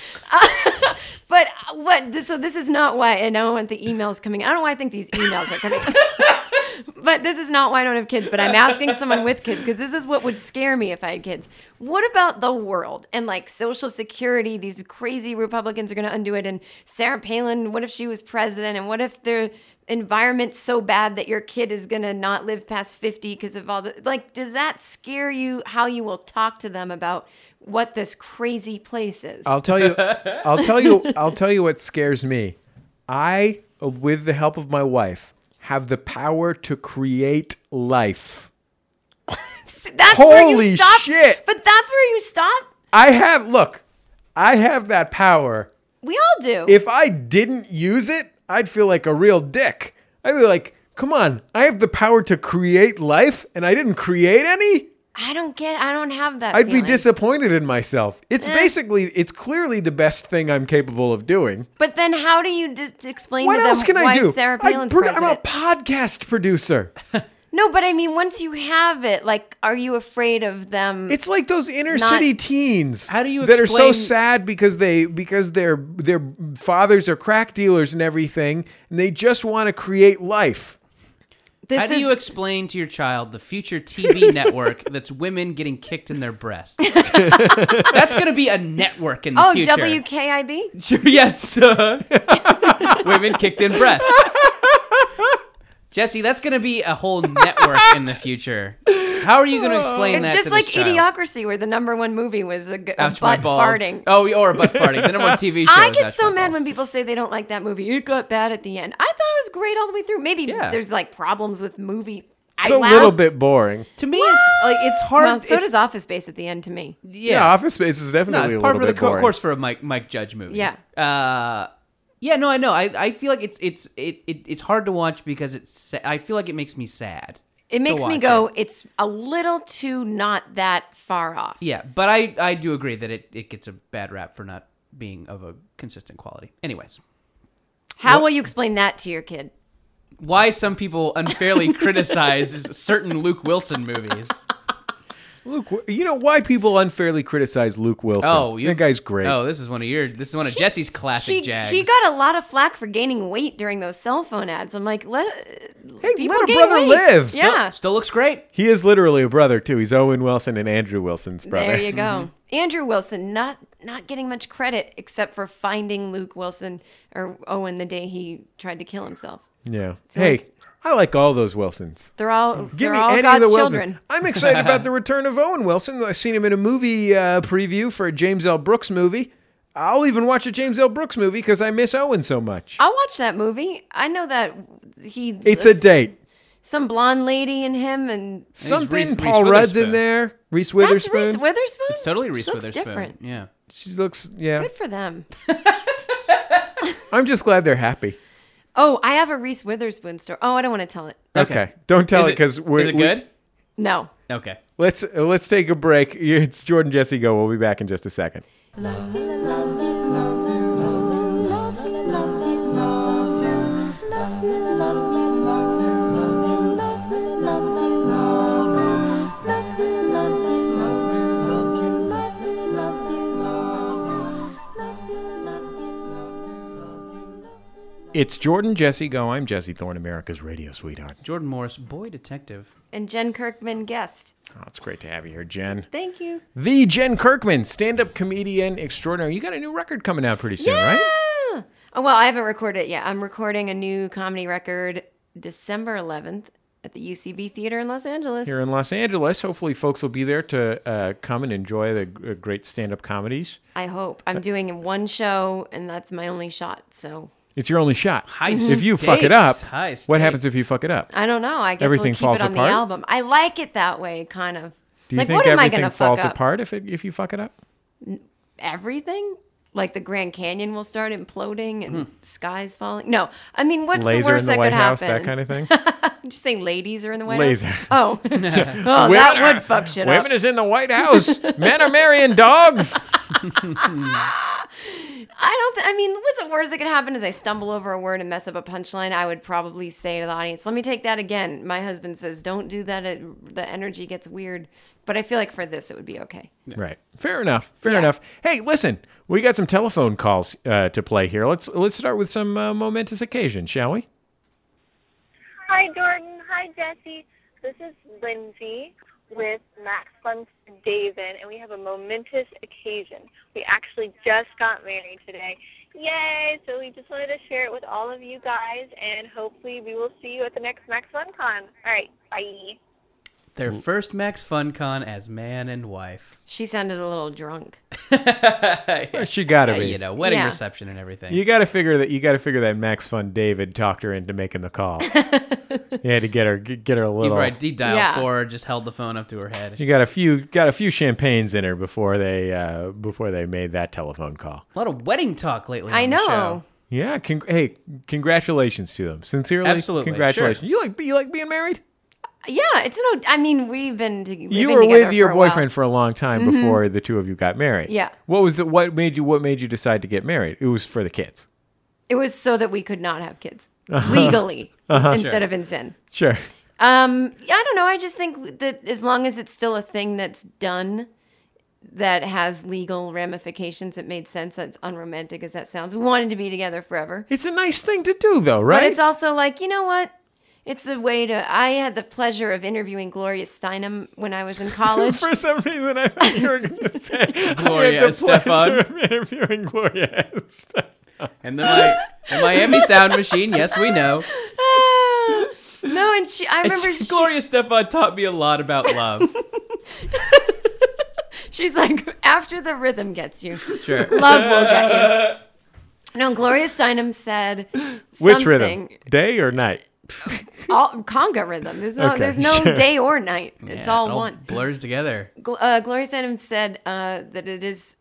But what? This, so this is not why. And I don't want the emails coming. I don't know why I think these emails are coming. But this is not why I don't have kids. But I'm asking someone with kids because this is what would scare me if I had kids. What about the world and like Social Security? These crazy Republicans are going to undo it. And Sarah Palin, what if she was president? And what if the environment's so bad that your kid is going to not live past fifty because of all the like? Does that scare you? How you will talk to them about what this crazy place is? I'll tell you. I'll tell you. I'll tell you what scares me. I, with the help of my wife, have the power to create life. That's where Holy you stop. shit. But that's where you stop. I have. Look, I have that power. We all do. If I didn't use it, I'd feel like a real dick. I'd be like, come on, I have the power to create life and I didn't create any? I don't get. I don't have that. I'd feeling. be disappointed in myself. It's Eh. basically, it's clearly the best thing I'm capable of doing. But then, how do you dis- explain What to else them can I why do? Sarah I Palin's pro- I'm a president? podcast producer. No, but I mean, once you have it, like, are you afraid of them? It's like those inner Not- city teens. How do you that are so explain- sad because they because their their fathers are crack dealers and everything, and they just want to create life. this How do is, you explain to your child the future T V network that's women getting kicked in their breasts? That's going to be a network in the oh, future. W K I B. Sure, yes. uh, women kicked in breasts. Jesse, that's going to be a whole network in the future. How are you going to explain It's that just to like this child? Idiocracy, where the number one movie was a, g- a Ouch, my butt balls. farting. Oh, or a butt farting. The number one T V show I is get Ouch, so my mad balls. when people say they don't like that movie. It got bad at the end. I thought it was great all the way through. Maybe Yeah. there's like problems with movie. It's I a laughed. little bit boring. To me, it's like it's hard. Well, so it's, does Office Space at the end to me. Yeah, yeah. Office Space is No, definitely it's a part little of the bit co- boring. course for a Mike Mike Judge movie. Yeah. Uh, yeah. No, I know. I, I feel like it's it's it, it it's hard to watch because it's sa- I feel like it makes me sad. It makes me watch go, it. it's a little too not that far off. Yeah, but I I do agree that it it gets a bad rap for not being of a consistent quality. Anyways, How will you explain that to your kid? why some people unfairly criticize certain Luke Wilson movies. Luke, you know why people unfairly criticize Luke Wilson? Oh, you, that guy's great. Oh, this is one of your. This is one of Jesse's classic He, jags. he got a lot of flack for gaining weight during those cell phone ads. I'm like, let Hey, people let a gain brother weight. live. Yeah, Still looks great. He is literally a brother too. He's Owen Wilson and Andrew Wilson's brother. there you go. Andrew Wilson, not not getting much credit except for finding Luke Wilson or Owen the day he tried to kill himself. Yeah. So hey, it's- I like all those Wilsons. They're all Give they're me all any God's of the Wilsons. children. I'm excited about the return of Owen Wilson. I've seen him in a movie uh, preview for a James L. Brooks movie. I'll even watch a James L. Brooks movie because I miss Owen so much. I'll watch that movie. I know that he. It's a date. Some blonde lady and him, and Something. Reese- Paul Reese Rudd's in Witherspoon. there. Reese that's Witherspoon. Reese Witherspoon. It's totally Reese She looks Witherspoon. different. Yeah. She looks. Yeah. Good for them. I'm just glad they're happy. Oh, I have a Reese Witherspoon story. Oh, I don't want to tell it. Okay. Okay. Don't tell Is it because we're. Is it we- good? No. Okay. Let's uh, let's take a break. It's Jordan Jesse Go. We'll be back in just a second. It's Jordan Jesse Go. I'm Jesse Thorne, America's radio sweetheart. Jordan Morris, boy detective. And Jen Kirkman, guest. Oh, it's great to have you here, Jen. Thank you. The Jen Kirkman, stand-up comedian extraordinary. You got a new record coming out pretty soon, Yeah. right? Oh, well, I haven't recorded it yet. I'm recording a new comedy record December eleventh at the U C B Theater in Los Angeles. Here in Los Angeles. Hopefully folks will be there to uh, come and enjoy the uh, great stand-up comedies. I hope. I'm doing one show, and that's my only shot, so... It's your only shot. High If you fuck it stakes. up, High what happens stakes. if you fuck it up? I don't know. I guess Everything we'll keep falls it on apart? the album. I like it that way, kind of. Do you like, think what am I everything gonna falls fuck up? apart if it, if you fuck it up? Everything? Like the Grand Canyon will start imploding and skies falling? No. I mean, what's Laser the worst in the that White could House, happen? that kind of thing? Did you say ladies are in the White Laser. House? Oh. oh, Women that are- would fuck shit Women up. is in the White House. Men are marrying dogs. I don't th- I mean, what's the worst that could happen is I stumble over a word and mess up a punchline. I would probably say to the audience, let me take that again. My husband says, don't do that. It, the energy gets weird. But I feel like for this, it would be okay. Right. Fair enough. Fair Yeah. enough. Hey, listen, we got some telephone calls uh, to play here. Let's let's start with some uh, momentous occasion, shall we? Hi, Jordan. Hi, Jesse. This is Lindsay with Max Fun for David, and we have a momentous occasion. We actually just got married today. Yay! So we just wanted to share it with all of you guys, and hopefully we will see you at the next Max Fun Con. All right, bye. Their first Max FunCon as man and wife. She sounded a little drunk. She got to Hey, be. you know, wedding Yeah. reception and everything. You got to figure that you got to figure that Max Fun David talked her into making the call. You had to get her get her a he, little. right, he dialed Yeah. for her, just held the phone up to her head. You got a few got a few champagnes in her before they uh, before they made that telephone call. A lot of wedding talk lately I on the know. show. Yeah. Con- hey, congratulations to them. Sincerely, Absolutely, congratulations. sure. You like you like being married? Yeah, it's no. I mean, we've been to, living You were together with your for a while. boyfriend for a long time before the two of you got married. Yeah. What was the what made you what made you decide to get married? It was for the kids. It was so that we could not have kids legally instead of in sin. Sure. Um, yeah, I don't know. I just think that as long as it's still a thing that's done that has legal ramifications, it made sense. As unromantic as that sounds, we wanted to be together forever. It's a nice thing to do, though, right? But it's also like, you know what? It's a way to. I had the pleasure of interviewing Gloria Steinem when I was in college. For some reason, I thought you were going to say Gloria I had the pleasure Estefan. of interviewing Gloria Estefan. And the, Mi- the Miami Sound Machine, yes, we know. Ah. no, and she. I remember she, Gloria Stefan taught me a lot about love. she's like, after the rhythm gets you, Sure. love will get you. No, Gloria Steinem said Which something. rhythm? Day or night? All conga rhythm. There's no, Okay, there's no sure. day or night. It's Yeah, all it one. blurs together. Gl- Uh, Gloria Steinem said uh, that it is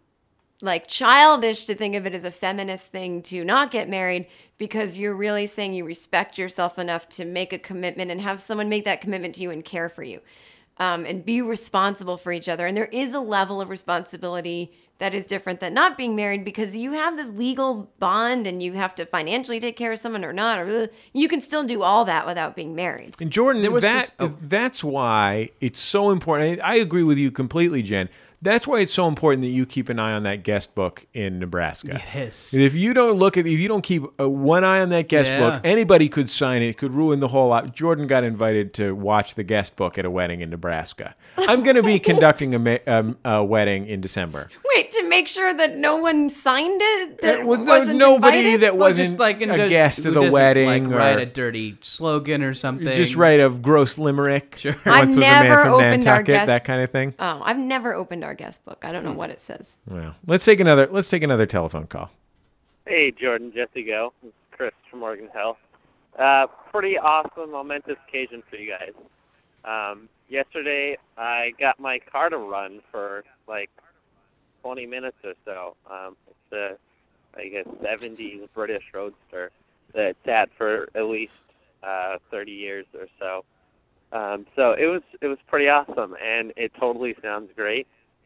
like childish to think of it as a feminist thing to not get married because you're really saying you respect yourself enough to make a commitment and have someone make that commitment to you and care for you, um, and be responsible for each other. And there is a level of responsibility that is different than not being married because you have this legal bond and you have to financially take care of someone or not. Or uh, you can still do all that without being married. And Jordan, There was that, this- oh. that's why it's so important. I I agree with you completely, Jen. That's why it's so important that you keep an eye on that guest book in Nebraska. Yes. If you don't look at, if you don't keep uh, one eye on that guest Yeah. book, anybody could sign it. It could ruin the whole lot. Jordan got invited to watch the guest book at a wedding in Nebraska. I'm going to be conducting a, ma- um, a wedding in December. Wait, to make sure that no one signed it? That Uh, well, no- wasn't nobody invited? that Well, wasn't just like in a the- guest who of the doesn't, wedding, like, or write a dirty slogan or something. just write a gross limerick. Sure. Once I've was a never man from opened our Nantucket, guest- that kind of thing. Oh, I've never opened our guest book. I don't know what it says. Well, let's take another. Let's take another telephone call. Hey, Jordan, Jesse Go. This is Chris from Morgan Hill. Uh, pretty awesome, momentous occasion for you guys. Um, yesterday, I got my car to run for like twenty minutes or so. Um, it's a, like a seventies British Roadster that sat for at least uh, thirty years or so. Um, so it was it was pretty awesome, and it totally sounds great.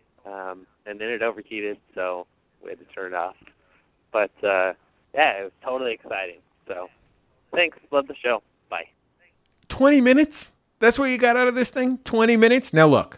Um, and then it overheated, so we had to turn it off. But, uh, yeah, it was totally exciting. So, thanks. Love the show. Bye. twenty minutes? That's what you got out of this thing? twenty minutes? Now look,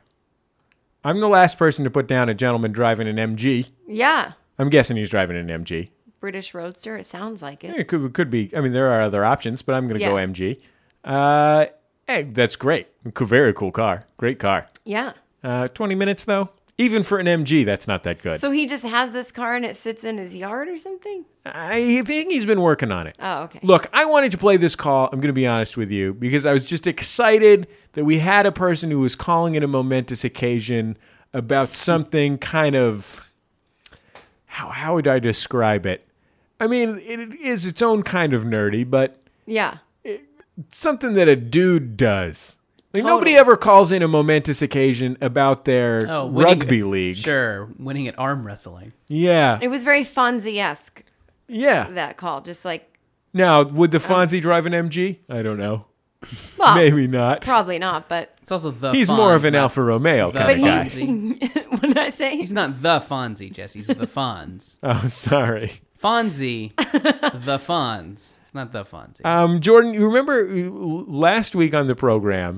I'm the last person to put down a gentleman driving an M G. Yeah. I'm guessing he's driving an M G. British Roadster. It sounds like it. It could, it could be. I mean, there are other options, but I'm going to Yeah. go M G. Uh, hey, that's great. Co- Very cool car. Great car. Yeah. Uh, twenty minutes, though? Even for an M G, that's not that good. So he just has this car and it sits in his yard or something? I think he's been working on it. Oh, okay. Look, I wanted to play this call, I'm going to be honest with you, because I was just excited that we had a person who was calling it a momentous occasion about something kind of, how, how would I describe it? I mean, it is its own kind of nerdy, but Yeah. something that a dude does. Like, nobody Totally. ever calls in a momentous occasion about their Oh, winning- rugby league. Sure, winning at arm wrestling. Yeah. It was very Fonzie-esque, Yeah. that call. Just like, Now, would the Fonzie drive an M G? I don't know. well, Maybe not. probably not, but It's also the. He's Fonz, more of an not Alfa Romeo the kind of he- guy. Fonzie. what did I say? He's not the Fonzie, Jesse. He's the Fonz. Oh, sorry. Fonzie, the Fonz. It's not the Fonzie. Um, Jordan, you remember uh, last week on the program,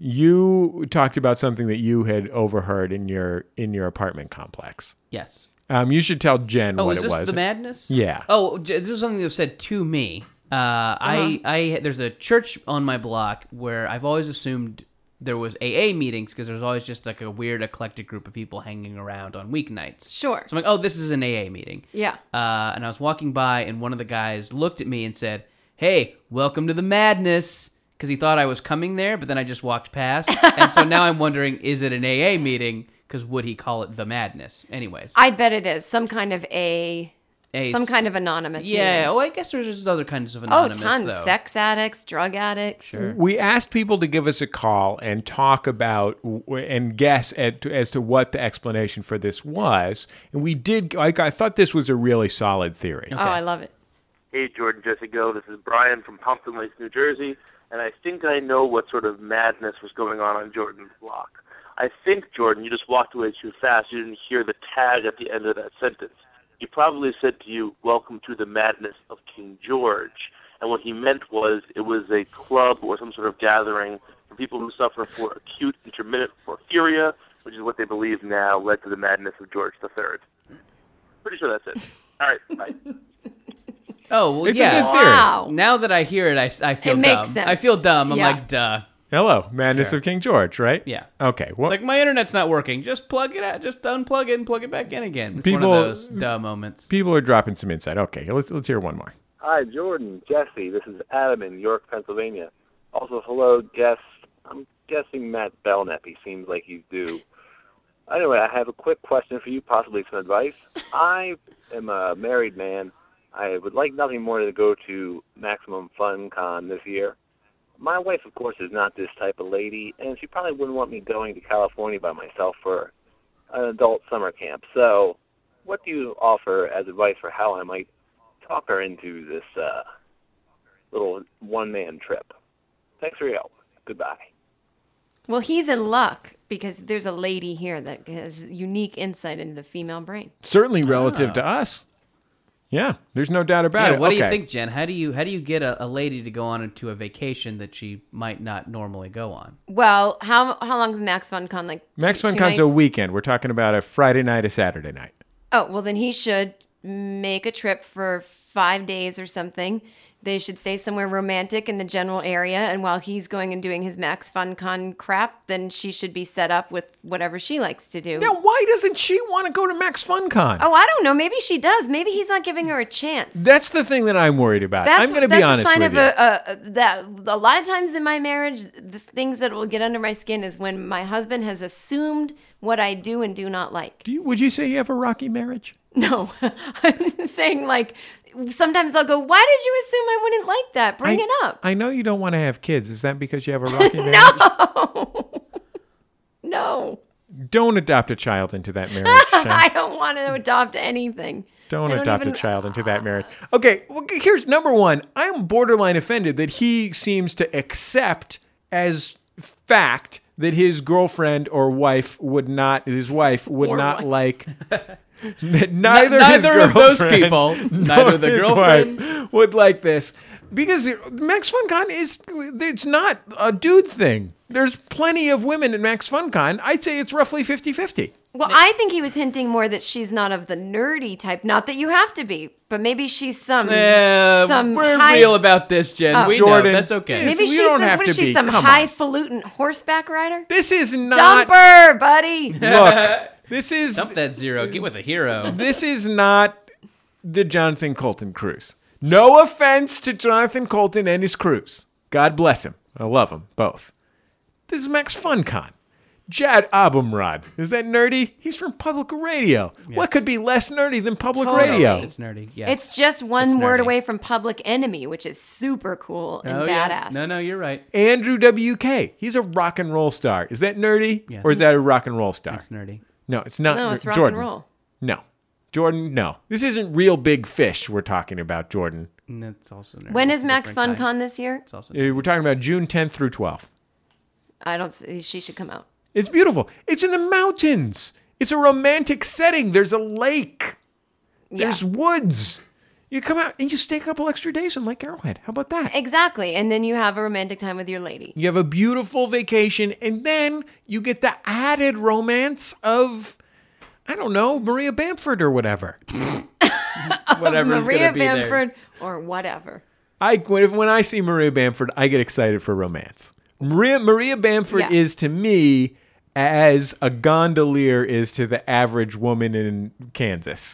you talked about something that you had overheard in your in your apartment complex. yes. Um, you should tell Jen Oh, what is it this was. the madness? Yeah. Oh, j- this was something that was said to me. Uh, I, I, there's a church on my block where I've always assumed there was A A meetings because there's always just like a weird eclectic group of people hanging around on weeknights. Sure. So I'm like, oh, this is an A A meeting. Yeah. Uh, and I was walking by, and one of the guys looked at me and said, "Hey, welcome to the madness," because he thought I was coming there, but then I just walked past. And so now I'm wondering, is it an A A meeting? Because would he call it the madness? Anyways. I bet it is. Some kind of a, A- some kind of anonymous. Yeah. meeting. Oh, I guess there's just other kinds of Oh, anonymous, tons. though. Sex addicts, drug addicts. Sure. We asked people to give us a call and talk about w- and guess at, as to what the explanation for this was. And we did. I, I thought this was a really solid theory. Oh, I love it. Hey, Jordan, Jesse Go. This is Brian from Pompton Lakes, New Jersey, and I think I know what sort of madness was going on on Jordan's block. I think, Jordan, you just walked away too fast. You didn't hear the tag at the end of that sentence. He probably said to you, "Welcome to the madness of King George." And what he meant was it was a club or some sort of gathering for people who suffer for acute intermittent porphyria, which is what they believe now led to the madness of George the Third. Pretty sure that's it. All right, bye. Oh, well, It's yeah. a good theory. Wow. Now that I hear it, I, I feel It dumb. makes sense. I feel dumb. I'm Yeah. like, duh. Hello, Madness Sure. of King George, right? Yeah. Okay. Well, It's like, my internet's not working. Just plug it out. Just unplug it and plug it back in again. It's People- one of those duh moments. people are dropping some insight. Okay, let's let's hear one more. Hi, Jordan, Jesse. This is Adam in York, Pennsylvania. Also, hello, guest. I'm guessing Matt Belknap. He seems like he's due. Anyway, I have a quick question for you, possibly some advice. I am a married man. I would like nothing more than to go to Maximum Fun Con this year. My wife, of course, is not this type of lady, and she probably wouldn't want me going to California by myself for an adult summer camp. So, what do you offer as advice for how I might talk her into this uh, little one-man trip? Thanks for your help. Goodbye. Well, he's in luck because there's a lady here that has unique insight into the female brain. Certainly relative to us. Yeah, there's no doubt about Yeah, it. what do you Okay. think, Jen? How do you how do you get a, a lady to go on into a vacation that she might not normally go on? Well, how how long's Max FunCon? Like two, Max two FunCon's a nights? weekend. We're talking about a Friday night, a Saturday night. Oh, well, then he should make a trip for five days or something. They should stay somewhere romantic in the general area. And while he's going and doing his Max FunCon crap, then she should be set up with whatever she likes to do. Now, why doesn't she want to go to Max FunCon? Oh, I don't know. Maybe she does. Maybe he's not giving her a chance. That's the thing that I'm worried about. That's, I'm going to be that's honest a sign with of you. a, a, a that a lot of times in my marriage, the things that will get under my skin is when my husband has assumed what I do and do not like. Do you, would you say you have a rocky marriage? No, I'm just saying, like, sometimes I'll go, why did you assume I wouldn't like that? Bring I, it up. I know you don't want to have kids. Is that because you have a rocky marriage? No. No. Don't adopt a child into that marriage. Jen. I don't want to adopt anything. Don't I don't adopt even- a child into that marriage. Okay, well, here's number one. I'm borderline offended that he seems to accept as fact that his girlfriend or wife would not, his wife would Or not wife. like. That neither N- his neither of those girlfriend people, nor neither the his girlfriend. wife would like this. Because Max FunCon is, it's not a dude thing. There's plenty of women in Max FunCon. I'd say it's roughly fifty-fifty. Well, I think he was hinting more that she's not of the nerdy type. Not that you have to be, but maybe she's some Uh, some we're high, real about this, Jen. Oh. we Jordan, know. That's okay. Yes, Maybe we she's don't some, have what to is she, be. some Come on. highfalutin horseback rider? This is not. Dumper, buddy. Look, this is Dump that zero. Get with a hero. this is not the Jonathan Colton cruise. No offense to Jonathan Colton and his cruise. God bless him. I love them both. This is Max FunCon. Jad Abumrad. Is that nerdy? He's from public radio. What could be less nerdy than public Totally. radio? It's nerdy. Yes. It's just one It's word nerdy. away from Public Enemy, which is super cool and Oh, yeah. badass. No, no, you're right. Andrew W K. He's a rock and roll star. Is that nerdy? Yes. Or is that a rock and roll star? It's nerdy. No, it's not. No, it's rock Jordan. and roll. No. Jordan, no. This isn't real big fish we're talking about, Jordan. And that's also nerdy. When It's is a Max different FunCon kind. this year? It's also Uh, We're talking about June tenth through twelfth. I don't see. She should come out. It's beautiful. It's in the mountains. It's a romantic setting. There's a lake. Yeah. There's woods. You come out and you stay a couple extra days in Lake Arrowhead. How about that? Exactly. And then you have a romantic time with your lady. You have a beautiful vacation, and then you get the added romance of, I don't know, Maria Bamford or whatever. whatever's Maria gonna be there. Bamford or whatever. I when, when I see Maria Bamford, I get excited for romance. Maria Maria Bamford Yeah. is to me as a gondolier is to the average woman in Kansas.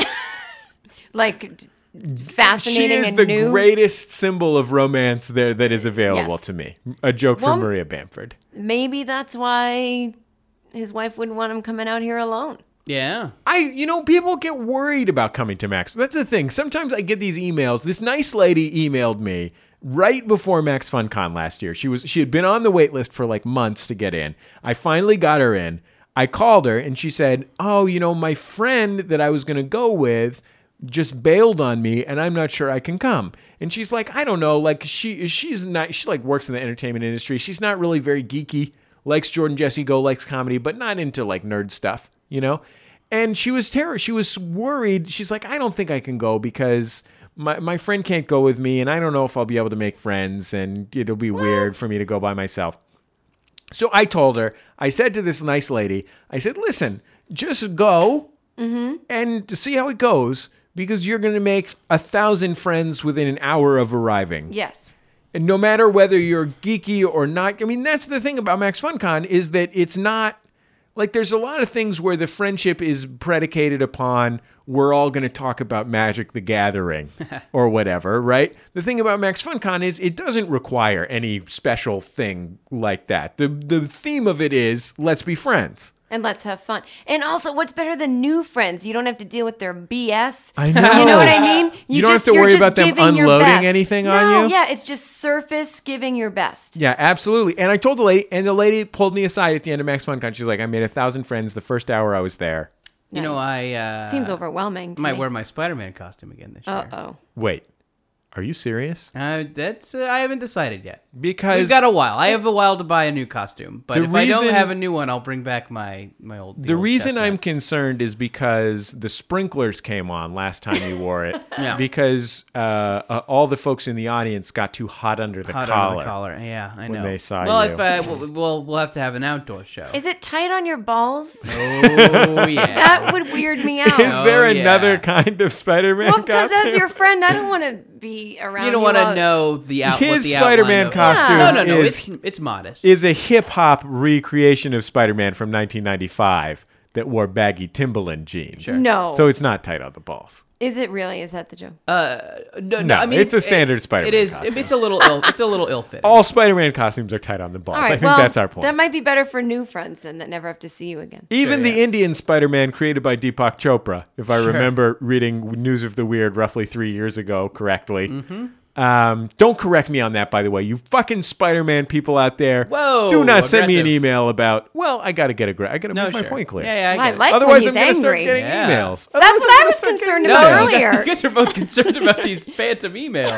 Like d- She fascinating is and the new. greatest symbol of romance there that is available Yes. to me. A joke Well, from Maria Bamford. Maybe that's why his wife wouldn't want him coming out here alone. Yeah. I, you know, people get worried about coming to Max. That's the thing. Sometimes I get these emails. This nice lady emailed me right before Max FunCon last year. She was she had been on the wait list for like months to get in. I finally got her in. I called her and she said, "Oh, you know, my friend that I was going to go with just bailed on me and I'm not sure I can come." And she's like, "I don't know, like she she's not she like works in the entertainment industry. She's not really very geeky. Likes Jordan Jesse Go, likes comedy, but not into like nerd stuff, you know?" And she was terror. She was worried. She's like, "I don't think I can go because my my friend can't go with me, and I don't know if I'll be able to make friends, and it'll be weird for me to go by myself." So I told her, I said to this nice lady, I said, "Listen, just go and to see how it goes, because you're going to make a thousand friends within an hour of arriving." Yes. And no matter whether you're geeky or not, I mean, that's the thing about Max FunCon is that it's not, like, there's a lot of things where the friendship is predicated upon we're all going to talk about Magic the Gathering or whatever, right? The thing about Max FunCon is it doesn't require any special thing like that. The the theme of it is let's be friends. And let's have fun. And also, what's better than new friends? You don't have to deal with their B S. I know. You know what I mean? You don't have to you're worry just about them giving your unloading best. anything no, on you? Yeah, it's just surface giving your best. Yeah, absolutely. And I told the lady, and the lady pulled me aside at the end of Max FunCon. She's like, "I made a thousand friends the first hour I was there." You know, I Nice. uh, Seems overwhelming to might me. wear my Spider-Man costume again this year. Uh-oh. Wait, are you serious? Uh, that's uh, I haven't decided yet. Because We've got a while. I have a while to buy a new costume, but The if I don't reason- have a new one, I'll bring back my my old. The old reason chestnut. I'm concerned is because the sprinklers came on last time you wore it. Yeah. Because uh, uh, all the folks in the audience got too hot under the hot collar. under the collar. Yeah, I when know. they saw well, you. if uh, we'll, we'll we'll have to have an outdoor show. Is it tight on your balls? Oh yeah. That would weird me out. Is there Oh, yeah. another kind of Spider-Man well, because costume? as your friend, I don't want to be around you don't want to know the out. what His the Spider-Man outline of- costume No, no, no. is- It's it's modest. is a hip-hop recreation of Spider-Man from nineteen ninety-five that wore baggy Timberland jeans. No. So it's not tight on the balls. Is it really? Is that the joke? Uh, no, no, No, I mean it's a it- standard it- Spider-Man It is. costume. It's a little ill. It's a little ill-fitting. All Spider-Man costumes are tight on the balls. All right, I think well, that's our point. That might be better for new friends then that never have to see you again. Even Sure, the yeah. Indian Spider-Man created by Deepak Chopra, if I Sure. remember reading News of the Weird roughly three years ago correctly. Mm-hmm. Um, don't correct me on that, by the way. You fucking Spider-Man people out there. Whoa, Do not send me an aggressive. email about, well, I got to get a gra- I got to no, make my sure. point clear. Yeah, yeah. I, Well, I get it. like Otherwise, when I'm he's going to start angry. getting Yeah. emails. That's Otherwise, what I'm I gonna was start concerned getting about emails. earlier. You guys are both concerned about these phantom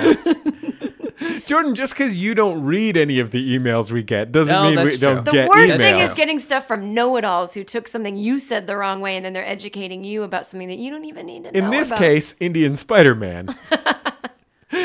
emails. Jordan, just because you don't read any of the emails we get doesn't No, mean that's we don't true. The get worst emails. thing is getting stuff from know-it-alls who took something you said the wrong way and then they're educating you about something that you don't even need to know In this about. case, Indian Spider-Man.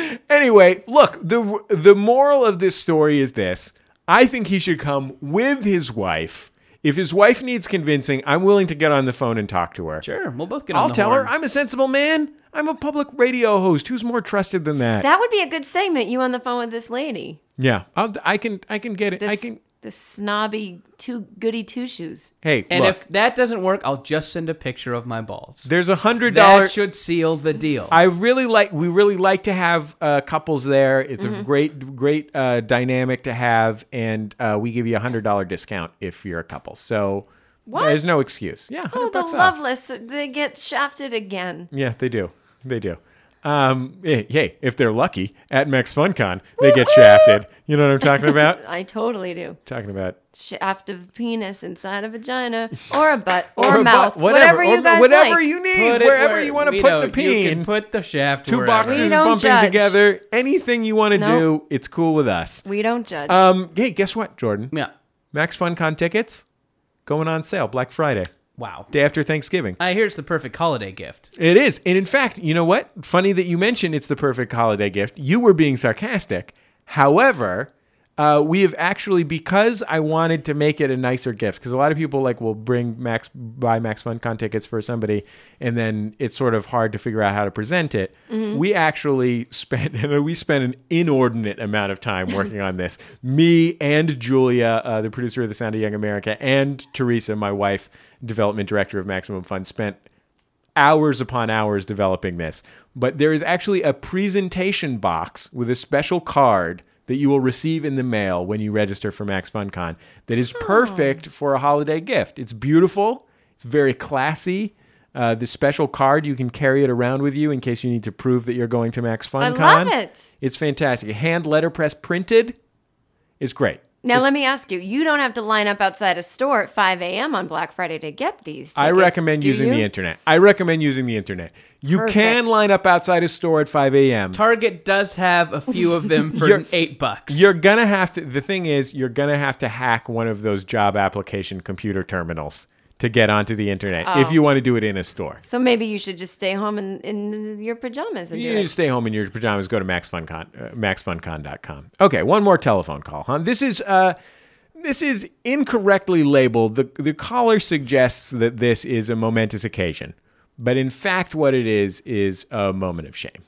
Anyway, look, the the moral of this story is this. I think he should come with his wife. If his wife needs convincing, I'm willing to get on the phone and talk to her. Sure, we'll both get on I'll the tell horn. her I'm a sensible man. I'm a public radio host. Who's more trusted than that? That would be a good segment. You on the phone with this lady. Yeah, I'll, I can I can get it. This, I can. this snobby two goody two shoes. Hey, And look, if that doesn't work, I'll just send a picture of my balls. there's a hundred That dollars. should seal the deal. I really like. We really like to have uh, couples there. It's Mm-hmm. a great, great uh, dynamic to have, and uh, we give you a hundred dollar discount if you're a couple. So What? there's no excuse. Yeah, Oh, hundred the bucks off. Loveless. They get shafted again. Yeah, they do. They do. Um, hey, hey, if they're lucky at Max FunCon, they get shafted. You know what I'm talking about? I totally do. Talking about Shaft of penis inside a vagina or a butt or, Or a a mouth. butt, whatever, whatever or you guys whatever like. you need, Put it wherever where- you want to we put know, the peen. You can put the shaft Two wherever. boxes We don't bumping judge. together. Anything you want to No. do, it's cool with us. We don't judge. Um, hey, guess what, Jordan? Yeah. Max FunCon tickets going on sale Black Friday, Wow. day after Thanksgiving. I hear it's the perfect holiday gift. It is. And in fact, you know what? Funny that you mentioned it's the perfect holiday gift. You were being sarcastic. However, uh, we have actually, because I wanted to make it a nicer gift, because a lot of people like will bring Max, buy Max FunCon tickets for somebody, and then it's sort of hard to figure out how to present it. We actually spent, and we spent an inordinate amount of time working on this. Me and Julia, uh, the producer of The Sound of Young America, and Teresa, my wife, development director of Maximum Fun, spent hours upon hours developing this. But there is actually a presentation box with a special card that you will receive in the mail when you register for Max FunCon that is perfect for a holiday gift. It's beautiful. It's very classy. Uh, the special card, you can carry it around with you in case you need to prove that you're going to Max I FunCon. love it. It's fantastic. Hand letterpress printed. It's great. Now, let me ask you. You don't have to line up outside a store at five a.m. on Black Friday to get these tickets, I recommend do using you? the internet. I recommend using the internet. You Perfect. can line up outside a store at five a.m. Target does have a few of them for You're- eight bucks. You're gonna have to. The thing is, you're gonna have to hack one of those job application computer terminals to get onto the internet if Oh. you want to do it in a store. So maybe you should just stay home in, in your pajamas and You do it. just stay home in your pajamas. Go to max funcon, uh, max funcon dot com. Okay, one more telephone call, huh? This is uh, this is incorrectly labeled. The the caller suggests that this is a momentous occasion, but in fact, what it is is a moment of shame.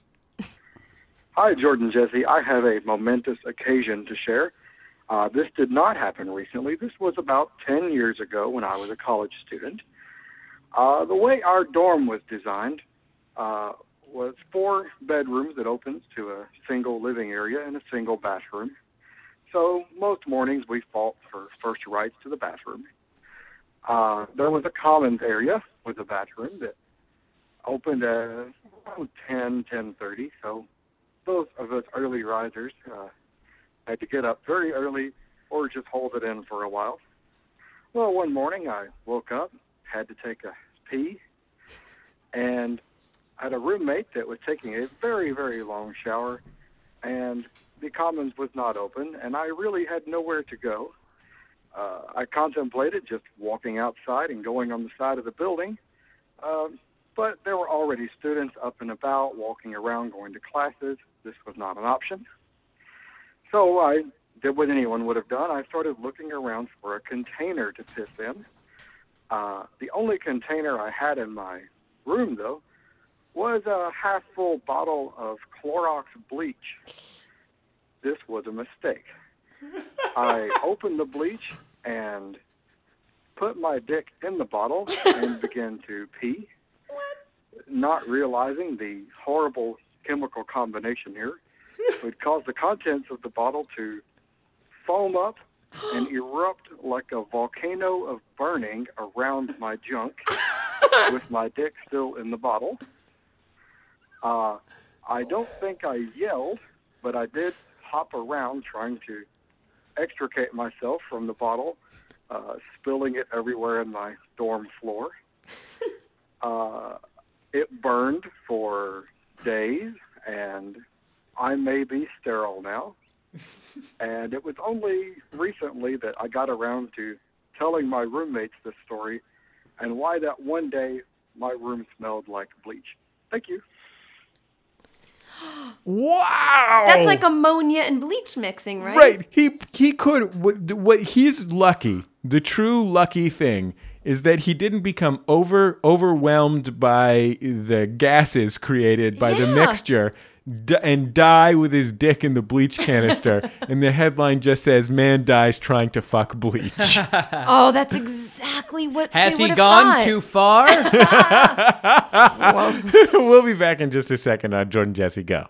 Hi, Jordan Jesse. I have a momentous occasion to share. Uh, this did not happen recently. This was about ten years ago when I was a college student. Uh, the way our dorm was designed uh, was four bedrooms that opens to a single living area and a single bathroom. So most mornings we fought for first rights to the bathroom. Uh, there was a commons area with a bathroom that opened at around ten, ten thirty. So those of us early risers uh, had to get up very early or just hold it in for a while. Well, one morning I woke up, had to take a pee, and I had a roommate that was taking a very, very long shower, and the commons was not open, and I really had nowhere to go. Uh, I contemplated just walking outside and going on the side of the building, um, but there were already students up and about, walking around, going to classes. This was not an option. So I did what anyone would have done. I started looking around for a container to piss in. Uh, the only container I had in my room, though, was a half-full bottle of Clorox bleach. This was a mistake. I opened the bleach and put my dick in the bottle and began to pee, not realizing the horrible chemical combination here would cause the contents of the bottle to foam up and erupt like a volcano of burning around my junk with my dick still in the bottle. Uh, I don't think I yelled, but I did hop around trying to extricate myself from the bottle, uh, spilling it everywhere in my dorm floor. Uh, it burned for days, and I may be sterile now. And it was only recently that I got around to telling my roommates this story and why that one day my room smelled like bleach. Thank you. Wow. That's like ammonia and bleach mixing, right? Right. He he could what, what he's lucky. The true lucky thing is that he didn't become over overwhelmed by the gases created by the Yeah. mixture d- and die with his dick in the bleach canister. And the headline just says "Man dies trying to fuck bleach." Oh, that's exactly what Has they he would've gone thought. too far? We'll be back in just a second on Jordan Jesse Go.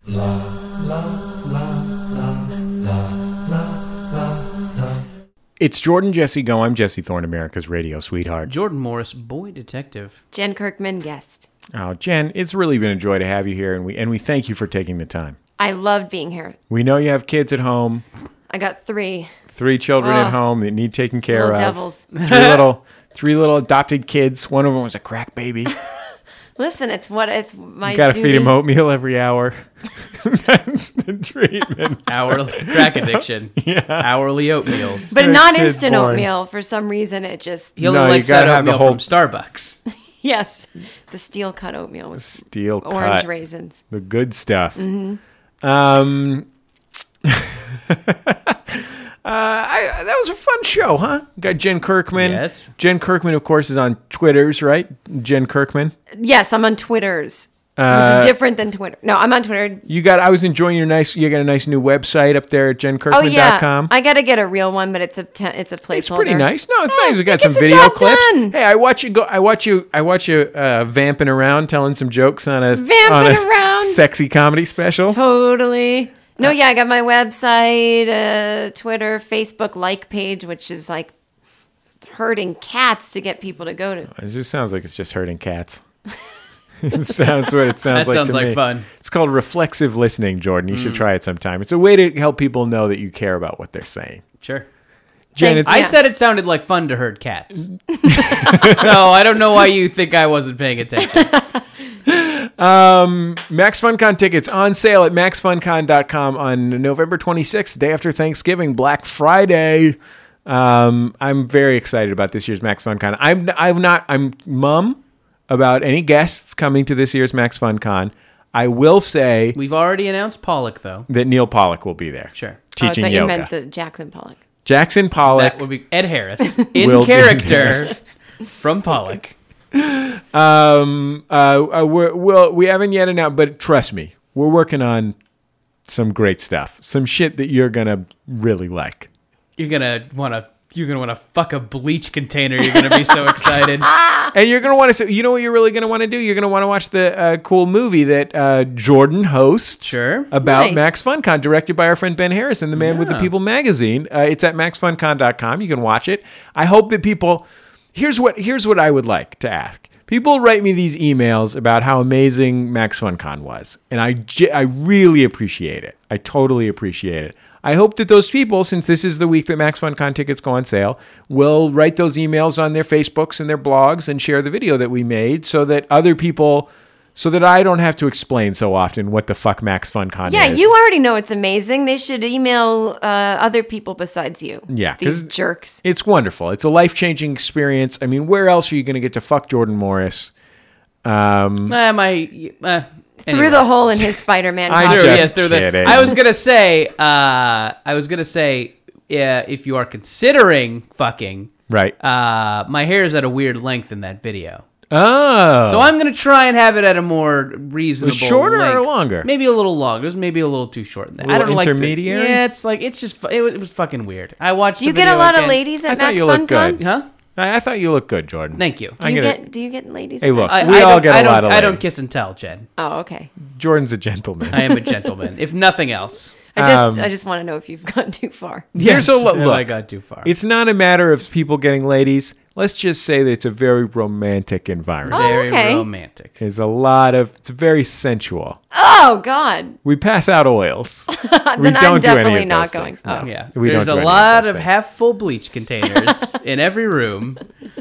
It's Jordan Jesse Go. I'm Jesse Thorne, America's radio sweetheart. Jordan Morris, boy detective. Jen Kirkman guest. Oh, Jen, it's really been a joy to have you here, and we and we thank you for taking the time. I loved being here. We know you have kids at home, I got three three children Oh. at home that need taken care little of. devils. Three little, three little adopted kids. One of them was a crack baby. Listen, it's what it's my You got to duty. feed him oatmeal every hour. That's the treatment. Hourly crack addiction. Yeah. Hourly oatmeals. But That not kid's instant born. oatmeal. For some reason, it just He only No, you likes gotta that have the oatmeal whole- from Starbucks. yes, the steel cut oatmeal with Steel orange cut. raisins. The good stuff. Mm-hmm. Um, uh, I, that was a fun show, huh? Got Jen Kirkman. Yes. Jen Kirkman, of course, is on Twitters, right? Jen Kirkman. Yes, I'm on Twitters, Uh, which is different than Twitter. No, I'm on Twitter. You got. I was enjoying your nice. You got a nice new website up there at jen Oh kirkman dot com. yeah, I got to get a real one, but it's a te- it's a placeholder. It's pretty nice. No, it's Yeah, nice. We got it some gets the video job clips. done. Hey, I watch you go. I watch you. I watch you uh, vamping around, telling some jokes on a Vamping on a around. sexy comedy special. Totally. No, yeah, I got my website, uh, Twitter, Facebook like page, which is like herding cats to get people to go to. It just sounds like it's just hurting cats. It sounds what it sounds That like sounds to like me. fun. It's called reflexive listening, Jordan. You should Mm. try it sometime. It's a way to help people know that you care about what they're saying. Sure. Jen, Thank- it- I Yeah. said it sounded like fun to herd cats. So I don't know why you think I wasn't paying attention. Um, Max FunCon tickets on sale at max fun con dot com on November twenty-sixth, day after Thanksgiving, Black Friday. Um, I'm very excited about this year's Max FunCon. I'm I'm not I'm mum about any guests coming to this year's Max FunCon. I will say We've already announced Pollock, though. that Neil Pollock will be there Sure. Oh, I teaching thought you yoga. meant the Jackson Pollock. Jackson Pollock. That would be Ed Harris in Will be character from Pollock. Um, uh, uh, we're, we'll, we haven't yet announced, but trust me, we're working on some great stuff. Some shit that you're gonna really like. You're gonna want to. You're gonna want to fuck a bleach container. You're gonna be so excited. And you're gonna want to. You know what you're really gonna want to do? You're gonna want to watch the uh, cool movie that uh, Jordan hosts. Sure. About Nice. Max FunCon, directed by our friend Ben Harrison, the man with the Yeah. People magazine. Uh, it's at max fun con dot com. You can watch it. I hope that people. Here's what. Here's what I would like to ask. People write me these emails about how amazing Max FunCon was, and I, ge- I really appreciate it. I totally appreciate it. I hope that those people, since this is the week that Max FunCon tickets go on sale, will write those emails on their Facebooks and their blogs and share the video that we made so that other people, so that I don't have to explain so often what the fuck Max FunCon Yeah, is. you already know it's amazing. They should email uh, other people besides you. Yeah, These 'cause jerks. It's wonderful. It's a life-changing experience. I mean, where else are you going to get to fuck Jordan Morris? Um, Uh, my. Uh, Through anyways. the hole in his Spider-Man I costume. just- Yes, through the- kidding. I was gonna say. Uh, I was gonna say. Uh, if you are considering fucking, right. uh, my hair is at a weird length in that video. Oh. So I'm gonna try and have it at a more reasonable, shorter or length. longer? Maybe a little longer. It was maybe a little too short. I little don't like the- intermediary? yeah, it's like it's just fu- it, was- it was fucking weird. I watched. Do you the get a video lot of again. ladies I at thought Max you looked FunCon? good. Huh? I, I thought you looked good, Jordan. Thank you. Do you I'm gonna- get do you get ladies? Hey, at look. Max- I, We I all don't, get a I don't, lot of I don't ladies. kiss and tell, Jen. Oh, okay. Jordan's a gentleman. I am a gentleman, if nothing else. I just Um, I just want to know if you've gone too far. Here's a lo- Have look. I got too far. It's not a matter of people getting ladies. Let's just say that it's a very romantic environment. Oh, very okay. romantic. There's a lot of. It's very sensual. Oh God. We pass out oils. we Then I'm don't do any definitely of not those going. things. Oh. No. Yeah, We there's don't do a any lot those of things. half-full bleach containers in every room.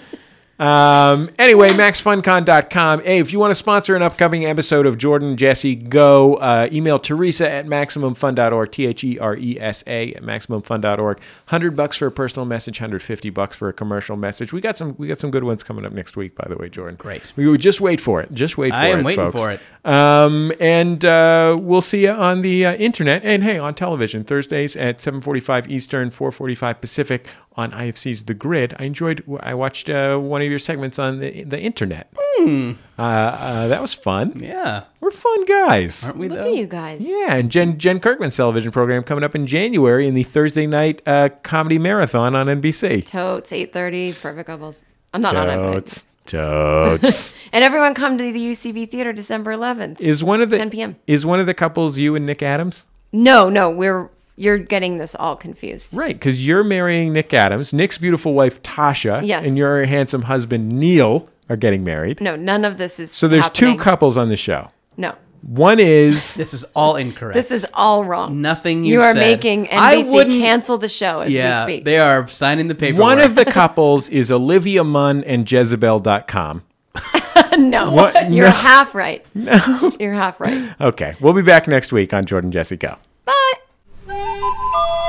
Um, anyway, max fun con dot com. Hey, if you want to sponsor an upcoming episode of Jordan Jesse Go, uh, email Teresa at maximum fun dot org, T H E R E S A at maximum fun dot org. one hundred bucks for a personal message, one hundred fifty bucks for a commercial message. We got some we got some good ones coming up next week, by the way, Jordan. Great. We would just wait for it. Just wait for I it, am waiting folks. for it. Um, and uh, we'll see you on the uh, internet and, hey, on television, Thursdays at seven forty-five Eastern, four forty-five Pacific on I F C's The Grid. I enjoyed, I watched uh, one of your segments on the, the internet. Mm. Uh, uh, that was fun. Yeah. We're fun guys. Aren't we, Look though? at you guys. Yeah, and Jen Jen Kirkman's television program coming up in January in the Thursday night uh, comedy marathon on N B C. Totes, eight thirty, Perfect Couples. I'm not on it. Totes. Totes. And everyone come to the U C B Theater December eleventh. Is one of the ten p.m. Is one of the couples you and Nick Adams? No, no, we're you're getting this all confused. Right, because you're marrying Nick Adams. Nick's beautiful wife Tasha, Yes. and your handsome husband Neil are getting married. No, none of this is So there's happening. two couples on the show. No. One is This is all incorrect. This is all wrong. Nothing you You are said. making N I B C wouldn't- cancel the show as yeah, we speak. they are signing the paperwork. one of the couples is Olivia Munn and Jezebel dot com. no, What? you're No. half right. No. You're half right. Okay, we'll be back next week on Jordan Jesse Go. Bye.